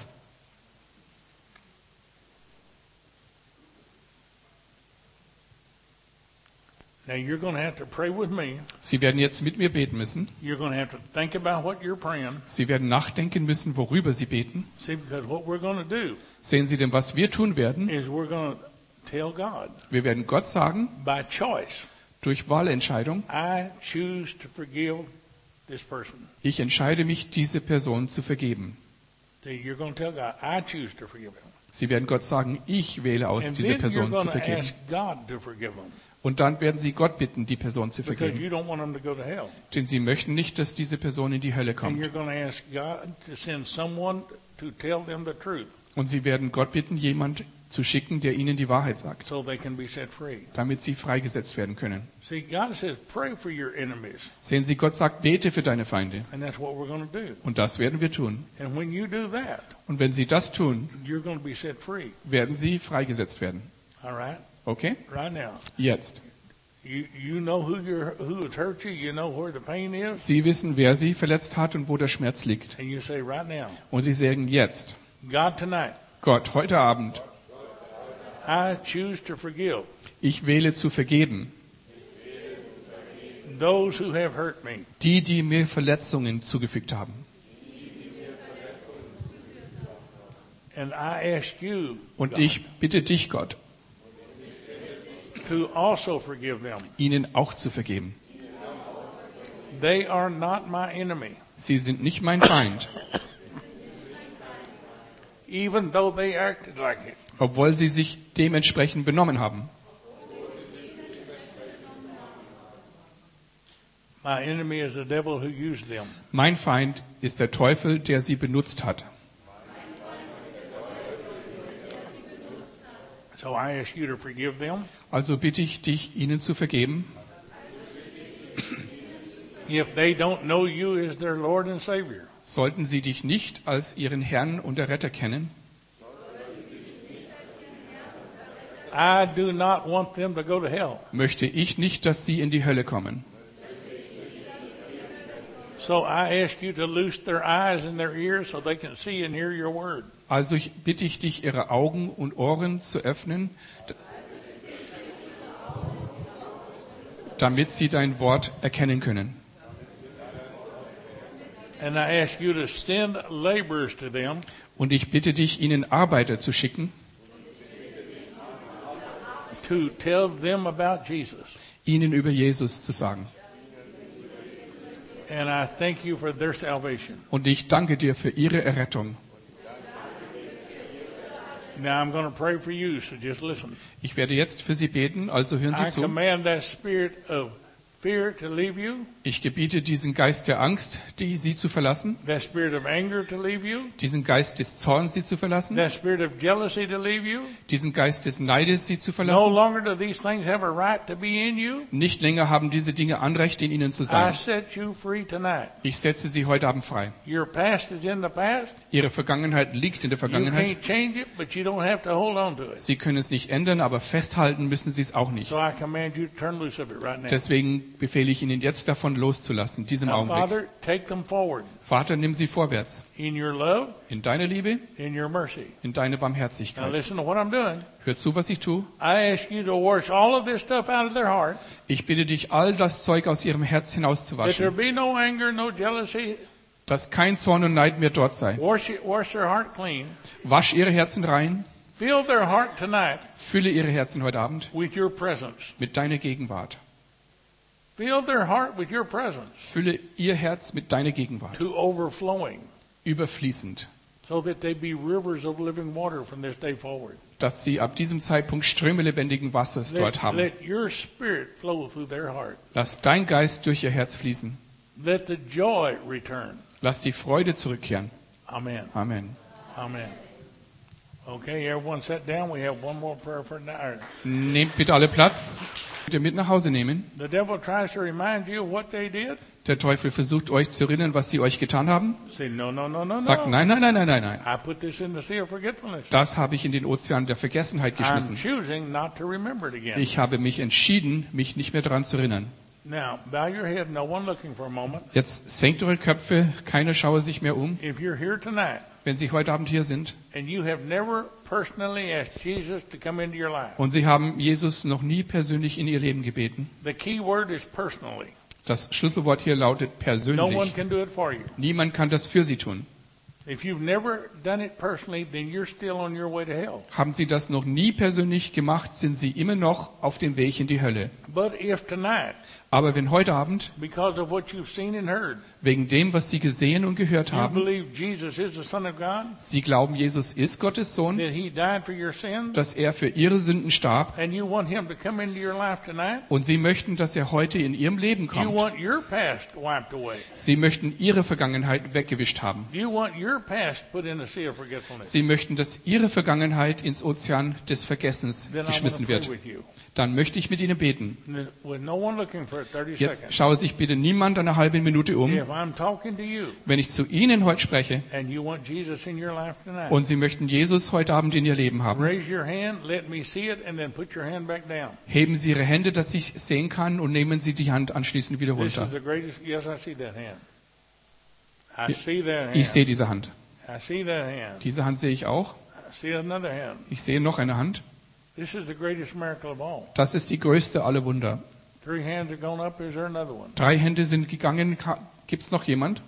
Now you're going to have to pray with me. Sie werden jetzt mit mir beten müssen. You're going to have to think about what you're praying. Sie werden nachdenken müssen, worüber Sie beten. See, because what we're going to do Sehen Sie denn, was wir tun werden? is we're going to tell God, Wir werden Gott sagen, by choice, durch Wahlentscheidung, I choose to forgive this person. ich entscheide mich, diese Person zu vergeben. See, you're going to tell God, I choose to forgive him. Sie werden Gott sagen, ich wähle aus, And diese then you're Person going zu to vergeben. ask God to forgive him. Und dann werden Sie Gott bitten, die Person zu Because vergeben. you don't want him to go to hell. Denn Sie möchten nicht, dass diese Person in die Hölle And kommt. you're going to ask God to send someone to tell them the truth Und Sie werden Gott bitten, jemand zu schicken, der Ihnen die Wahrheit sagt, so they can be set free. damit Sie freigesetzt werden können. See, God says, pray for your enemies. Sehen Sie, Gott sagt, bete für deine Feinde. And that's what we're going to do. Und das werden wir tun. And when you do that, Und wenn Sie das tun, you're going to be set free. werden Sie freigesetzt werden. All right? Okay? Right now. Jetzt. You know who has hurt you. You know where the pain is. Sie wissen, wer Sie verletzt hat und wo der Schmerz liegt. And you say, right now, Und Sie sagen jetzt, God, tonight, Gott, heute Abend, I choose to forgive ich wähle zu vergeben. those who have hurt me. Die mir Verletzungen zugefügt haben. And I ask you, Und God, ich bitte dich, Gott, to also forgive them. ihnen auch zu vergeben. They are not my enemy, Sie sind nicht mein Feind, even though they acted like it. obwohl sie sich dementsprechend benommen haben. My enemy is the devil who used them. Mein Feind ist der Teufel, der sie benutzt hat. So I ask you to forgive them. Also bitte ich dich, ihnen zu vergeben. If they don't know you as their Lord and Savior, Sollten sie dich nicht als ihren Herrn und Erretter kennen, I do not want them to go to hell. möchte ich nicht, dass sie in die Hölle kommen. So I ask you to loose their eyes and their ears so they can see and hear your word. Also bitte ich dich, ihre Augen und Ohren zu öffnen, damit sie dein Wort erkennen können. And I ask you to send laborers to them Und ich bitte dich, ihnen Arbeiter zu schicken, to tell them about Jesus. ihnen über Jesus zu sagen. And I thank you for their salvation. Und ich danke dir für ihre Errettung. Now I'm going to pray for you, so just listen. Ich werde jetzt für sie beten, also hören I Sie zu. command that spirit of fear to leave you, Ich gebiete diesen Geist der Angst, sie zu verlassen, that spirit of anger to leave you, diesen Geist des Zorns, sie zu verlassen, that spirit of jealousy to leave you. diesen Geist des Neides, sie zu No verlassen. longer do these things have a right to be in you. Nicht länger haben diese Dinge Anrecht, in ihnen zu I sein. set you free tonight. Ich setze sie heute Abend frei. Your past is in the past. Ihre Vergangenheit liegt in der You Vergangenheit. can't change it, but you don't have to hold on to it. Sie können es nicht ändern, aber festhalten müssen sie es auch nicht. So I command you to turn loose of it right now. Deswegen befehle ich Ihnen jetzt davon loszulassen, in diesem Now, Augenblick. Father, take them forward Vater, nimm sie vorwärts. in your love, In deine Liebe, in your mercy. in deine Now Barmherzigkeit. listen to what I'm doing. Hör zu, was ich tue. I ask you to wash all of this stuff out of their heart, Ich bitte dich, all das Zeug aus ihrem Herz that there hinauszuwaschen, be no anger, no jealousy. dass kein Zorn und Neid mehr dort sei. Wash their heart clean. Wasch ihre Herzen rein, Fill their heart tonight fülle ihre Herzen heute Abend with your presence. mit deiner Gegenwart. Fill their heart with your presence Fülle ihr Herz mit deiner Gegenwart, to overflowing, überfließend, so that they be rivers of living water from this day forward. dass sie ab diesem Zeitpunkt Ströme lebendigen Wassers dort haben. Let your spirit flow through their heart. Lass dein Geist durch ihr Herz fließen. Let the joy return. Lass die Freude zurückkehren. Amen. Amen. Amen. Okay, everyone sat down. We have one more prayer for tonight. Nehmt bitte alle Platz. Könnt ihr mit nach Hause nehmen. The devil tries to remind you of what they did. Der Teufel versucht euch zu erinnern, was sie euch getan haben. Say, no, no, no, no, Sagt, no. nein, nein, nein, nein, nein, nein. I put this in the sea of forgetfulness. Das habe ich in den Ozean der Vergessenheit I'm geschmissen. choosing not to remember it again. Ich habe mich entschieden, mich nicht mehr daran zu erinnern. Now, bow your head, no one looking for a moment. Jetzt senkt eure Köpfe, keiner schaue sich mehr um. If you're here tonight Wenn Sie heute Abend hier sind and you have never personally asked Jesus to come into your life, und Sie haben Jesus noch nie persönlich in Ihr Leben gebeten, the key word is personally. das Schlüsselwort hier lautet No one persönlich. can do it for you. Niemand kann das für Sie tun. If you've never done it personally, then you're still on your way to hell. Haben Sie das noch nie persönlich gemacht, sind Sie immer noch auf dem Weg in die Hölle. But if tonight, Aber wenn heute Abend, because of what you've seen and heard, wegen dem, was Sie gesehen und gehört you haben, believe Jesus is the Son of God, Sie glauben, Jesus ist Gottes Sohn, that He died for your sins, dass er für Ihre Sünden starb and you want Him to come into your life tonight, und Sie möchten, dass er heute in Ihrem Leben you kommt. want your past wiped away. Sie möchten Ihre Vergangenheit weggewischt haben. You want your past put in the sea of forgetfulness. Sie möchten, dass Ihre Vergangenheit ins Ozean des Vergessens Then I want to geschmissen pray wird. with you. Dann möchte ich mit Ihnen beten. With no one looking for 30 Jetzt seconds. schaue sich bitte niemand eine halbe Minute um. If I'm talking to you Wenn ich zu Ihnen heute spreche and you want Jesus in your life tonight, und Sie möchten Jesus heute Abend in Ihr Leben haben, raise your hand, let me see it, and then put your hand back down. heben Sie Ihre Hände, dass ich sehen kann, und nehmen Sie die Hand anschließend wieder This is runter. the greatest. Yes, I see that hand. I see that hand. Ich sehe diese Hand. I see that hand. Diese Hand sehe ich auch. I see another hand. Ich sehe noch eine Hand. This is the greatest miracle of all. Das ist die größte aller Wunder. 3 hands have gone up. Is there another one? 3 Hände sind gegangen. Gibt es noch jemand?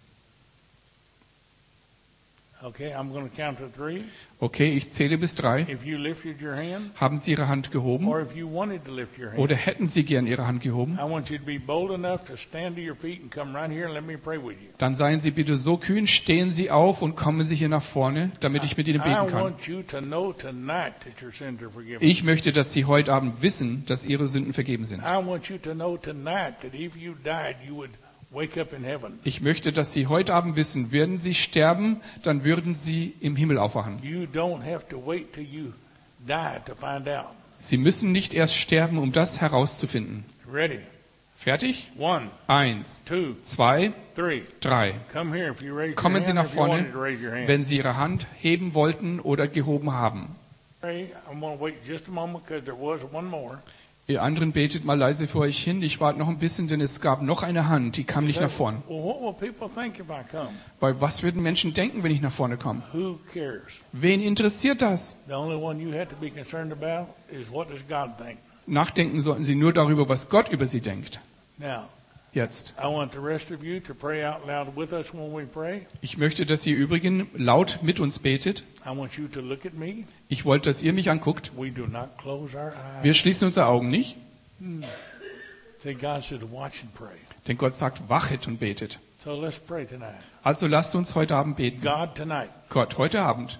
Okay, I'm going to count to 3. Okay, ich zähle bis 3. If you lifted your hand, Haben Sie Ihre Hand gehoben? or if you wanted to lift your hand, Oder hätten Sie gern Ihre Hand gehoben? I want you to be bold enough to stand to your feet and come right here and let me pray with you. Dann seien Sie bitte so kühn, stehen Sie auf und kommen Sie hier nach vorne, damit ich mit Ihnen I beten kann. want you to know tonight that your sins are forgiven. Ich möchte, dass Sie heute Abend wissen, dass Ihre Sünden vergeben sind. I want you to know tonight that if you died, you would wake up in heaven. Ich möchte, dass Sie heute Abend wissen, würden Sie sterben, dann würden Sie im Himmel aufwachen. You don't have to wait till you die to find out. Sie müssen nicht erst sterben, um das herauszufinden. Ready? Fertig? 1, 1, 2, 2, 3. 3. Come here if you raise Kommen your Sie hand. nach If you wanted to vorne, raise your hand. wenn Sie Ihre Hand heben wollten oder gehoben haben. Pray. I'm going to wait just a moment because there was one more. Ihr anderen betet mal leise vor euch hin. Ich warte noch ein bisschen, denn es gab noch eine Hand, die kam nicht nach vorne. Well, what will people think if I come? Weil was würden Menschen denken, wenn ich nach vorne komme? Who cares? Wen interessiert das? The only one you have to be concerned about is what does God think. Nachdenken sollten Sie nur darüber, was Gott über Sie denkt. Now, Jetzt. I want the rest of you to pray out loud with us when we pray. Ich möchte, dass ihr übrigens laut mit uns betet. I want you to look at me. Ich wollte, dass ihr mich anguckt. We do not close our eyes. Wir schließen unsere Augen nicht, Say God said, watch and pray. denn Gott sagt, wachet und betet. So let's pray tonight. Also lasst uns heute Abend beten. God, tonight, Gott, heute Abend.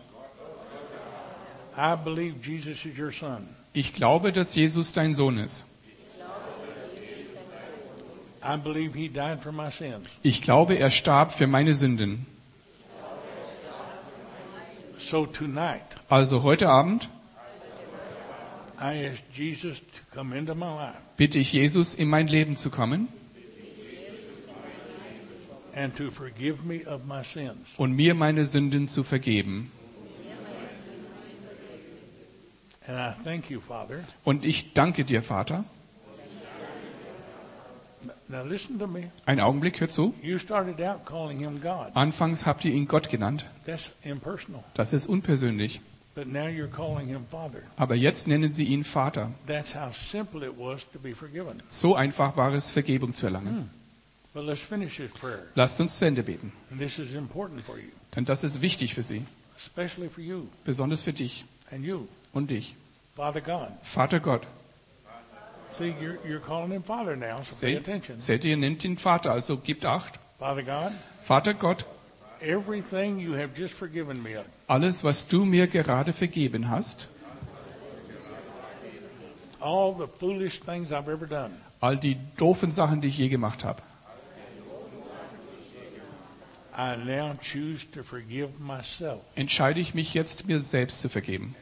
I believe Jesus is your son. Ich glaube, dass Jesus dein Sohn ist. I believe he died for my sins. Ich glaube, er starb für meine Sünden. So tonight, Also heute Abend I ask Jesus to come into my life bitte ich Jesus, in mein Leben zu kommen and to forgive me of my sins. und mir meine Sünden zu vergeben. And I thank you, Father, Und ich danke dir, Vater, Now listen to me. Ein Augenblick, hört zu. You started out calling him God. Anfangs habt ihr ihn Gott genannt. That's impersonal. Das ist unpersönlich. But now you're calling him Father. Aber jetzt nennen sie ihn Vater. That's how simple it was to be forgiven. So einfach war es, Vergebung zu erlangen. But let's finish this prayer. Lasst uns zu Ende beten. And this is important for you, Denn das ist wichtig für sie. especially for you Besonders für dich and you. und dich. Father God. Vater Gott. See, you're calling him Father now, so pay attention. Seht ihr, nennt ihn Vater, also gebt Acht. Father God, Vater Gott, everything you have just forgiven me of, alles, was du mir gerade vergeben hast, all the foolish things I've ever done, all die doofen Sachen, die ich je gemacht habe, I now choose to forgive myself. entscheide ich mich jetzt, mir selbst zu vergeben.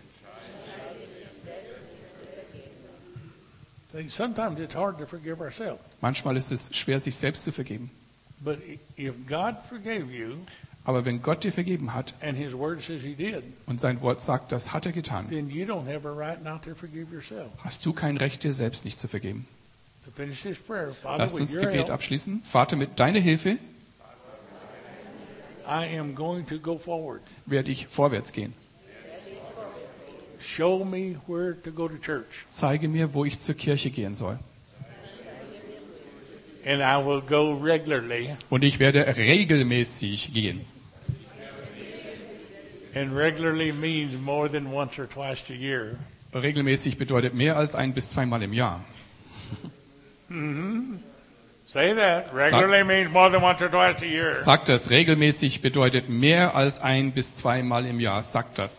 Sometimes it's hard to forgive ourselves. Manchmal ist es schwer, sich selbst zu vergeben. But if God forgave you, Aber wenn Gott dir vergeben hat and His Word says He did, und sein Wort sagt, das hat er getan, then you don't have a right not to forgive yourself. hast du kein Recht, dir selbst nicht zu vergeben. To finish this prayer, Father, Lasst with uns your Gebet help, abschließen. Vater, mit deiner Hilfe I am going to go forward. werde ich vorwärts gehen. Show me where to go to church, Zeige mir, wo ich zur Kirche gehen soll. and I will go regularly. Und ich werde regelmäßig gehen. And regularly means more than once or twice a year. Regelmäßig bedeutet mehr als 1 bis 2 Mal im Jahr. Say that. Regularly means more than once or twice a year. Sagt das. Regelmäßig bedeutet mehr als 1 bis 2 Mal im Jahr. Sagt das.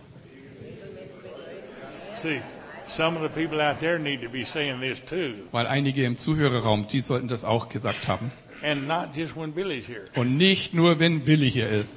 See, some of the people out there need to be saying this too. Weil einige im Zuhörerraum, die sollten das auch gesagt haben. And not just when Billy's here. Und nicht nur, wenn Billy hier ist.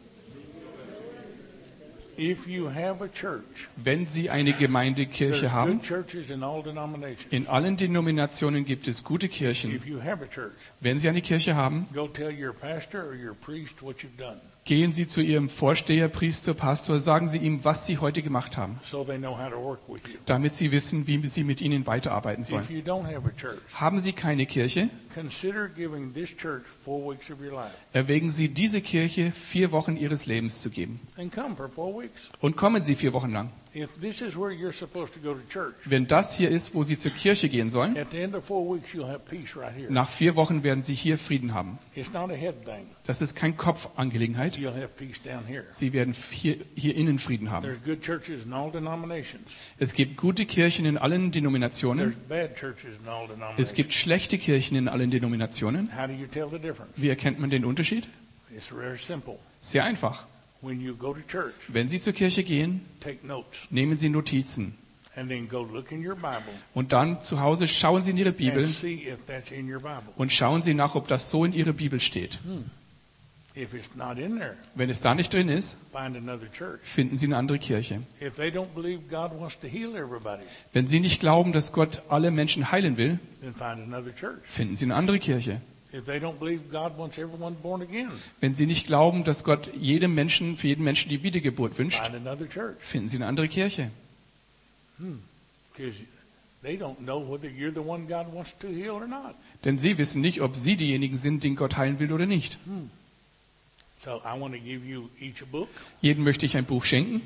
If you have a church, Wenn Sie eine Gemeindekirche there's haben, good churches in all denominations. in allen Denominationen gibt es gute Kirchen. If you have a church, Wenn Sie eine Kirche haben, go tell your pastor or your priest what you've done, gehen Sie zu Ihrem Vorsteher, Priester, Pastor, sagen Sie ihm, was Sie heute gemacht haben, so they know how to work with you. damit Sie wissen, wie Sie mit Ihnen weiterarbeiten If sollen. you don't have a church, Haben Sie keine Kirche, consider giving this church 4 weeks of your life. erwägen Sie, diese Kirche 4 Wochen Ihres Lebens zu geben. And come for 4 weeks. Und kommen Sie 4 Wochen lang. If this is where you're supposed to go to church, Wenn das hier ist, wo Sie zur Kirche gehen sollen, at the end of 4 weeks you'll have peace right here. nach 4 Wochen werden Sie hier Frieden haben. It's not a head thing. Das ist kein Kopfangelegenheit. You'll have peace down here. Sie werden hier innen Frieden haben. There's good churches in all denominations. Es gibt gute Kirchen in allen There's Denominationen. bad churches in all Es denominations. gibt schlechte Kirchen in allen Denominationen. How do you tell the difference? Wie erkennt man den Unterschied? It's very simple. Sehr einfach. When you go to church, Wenn Sie zur Kirche gehen, take notes nehmen Sie Notizen. and then go look in your Bible Und dann zu Hause schauen Sie in Ihre Bibel and see if that's in your Bible. und schauen Sie nach, ob das so in Ihrer Bibel steht. If it's not in there, Wenn es da nicht drin ist, find another church. finden Sie eine andere Kirche. If they don't believe God wants to heal everybody, Wenn Sie nicht glauben, dass Gott alle Menschen heilen will, then find another church. finden Sie eine andere Kirche. If they don't believe God wants everyone born again, Wenn Sie nicht glauben, dass Gott für jeden Menschen die Wiedergeburt wünscht, find another church. finden Sie eine andere Kirche. Because they don't know whether you're the one God wants to heal or not. Denn Sie wissen nicht, ob Sie diejenigen sind, den Gott heilen will oder nicht. So I want to give you each a book. Jedem möchte ich ein Buch schenken.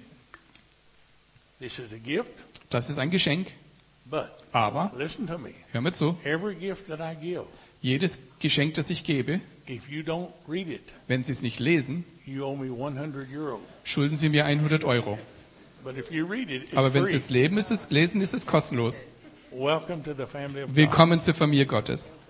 This is a gift, Das ist ein Geschenk. but Aber, listen to me. hör mir zu, Every gift that I give, jedes Geschenk, das ich gebe, if you don't read it, wenn Sie es nicht lesen, you owe me 100 euros. schulden Sie mir 100 €. But if you read it, it's Aber wenn free. Sie es lesen, ist es kostenlos. Welcome to the family of God. Willkommen zur Familie Gottes.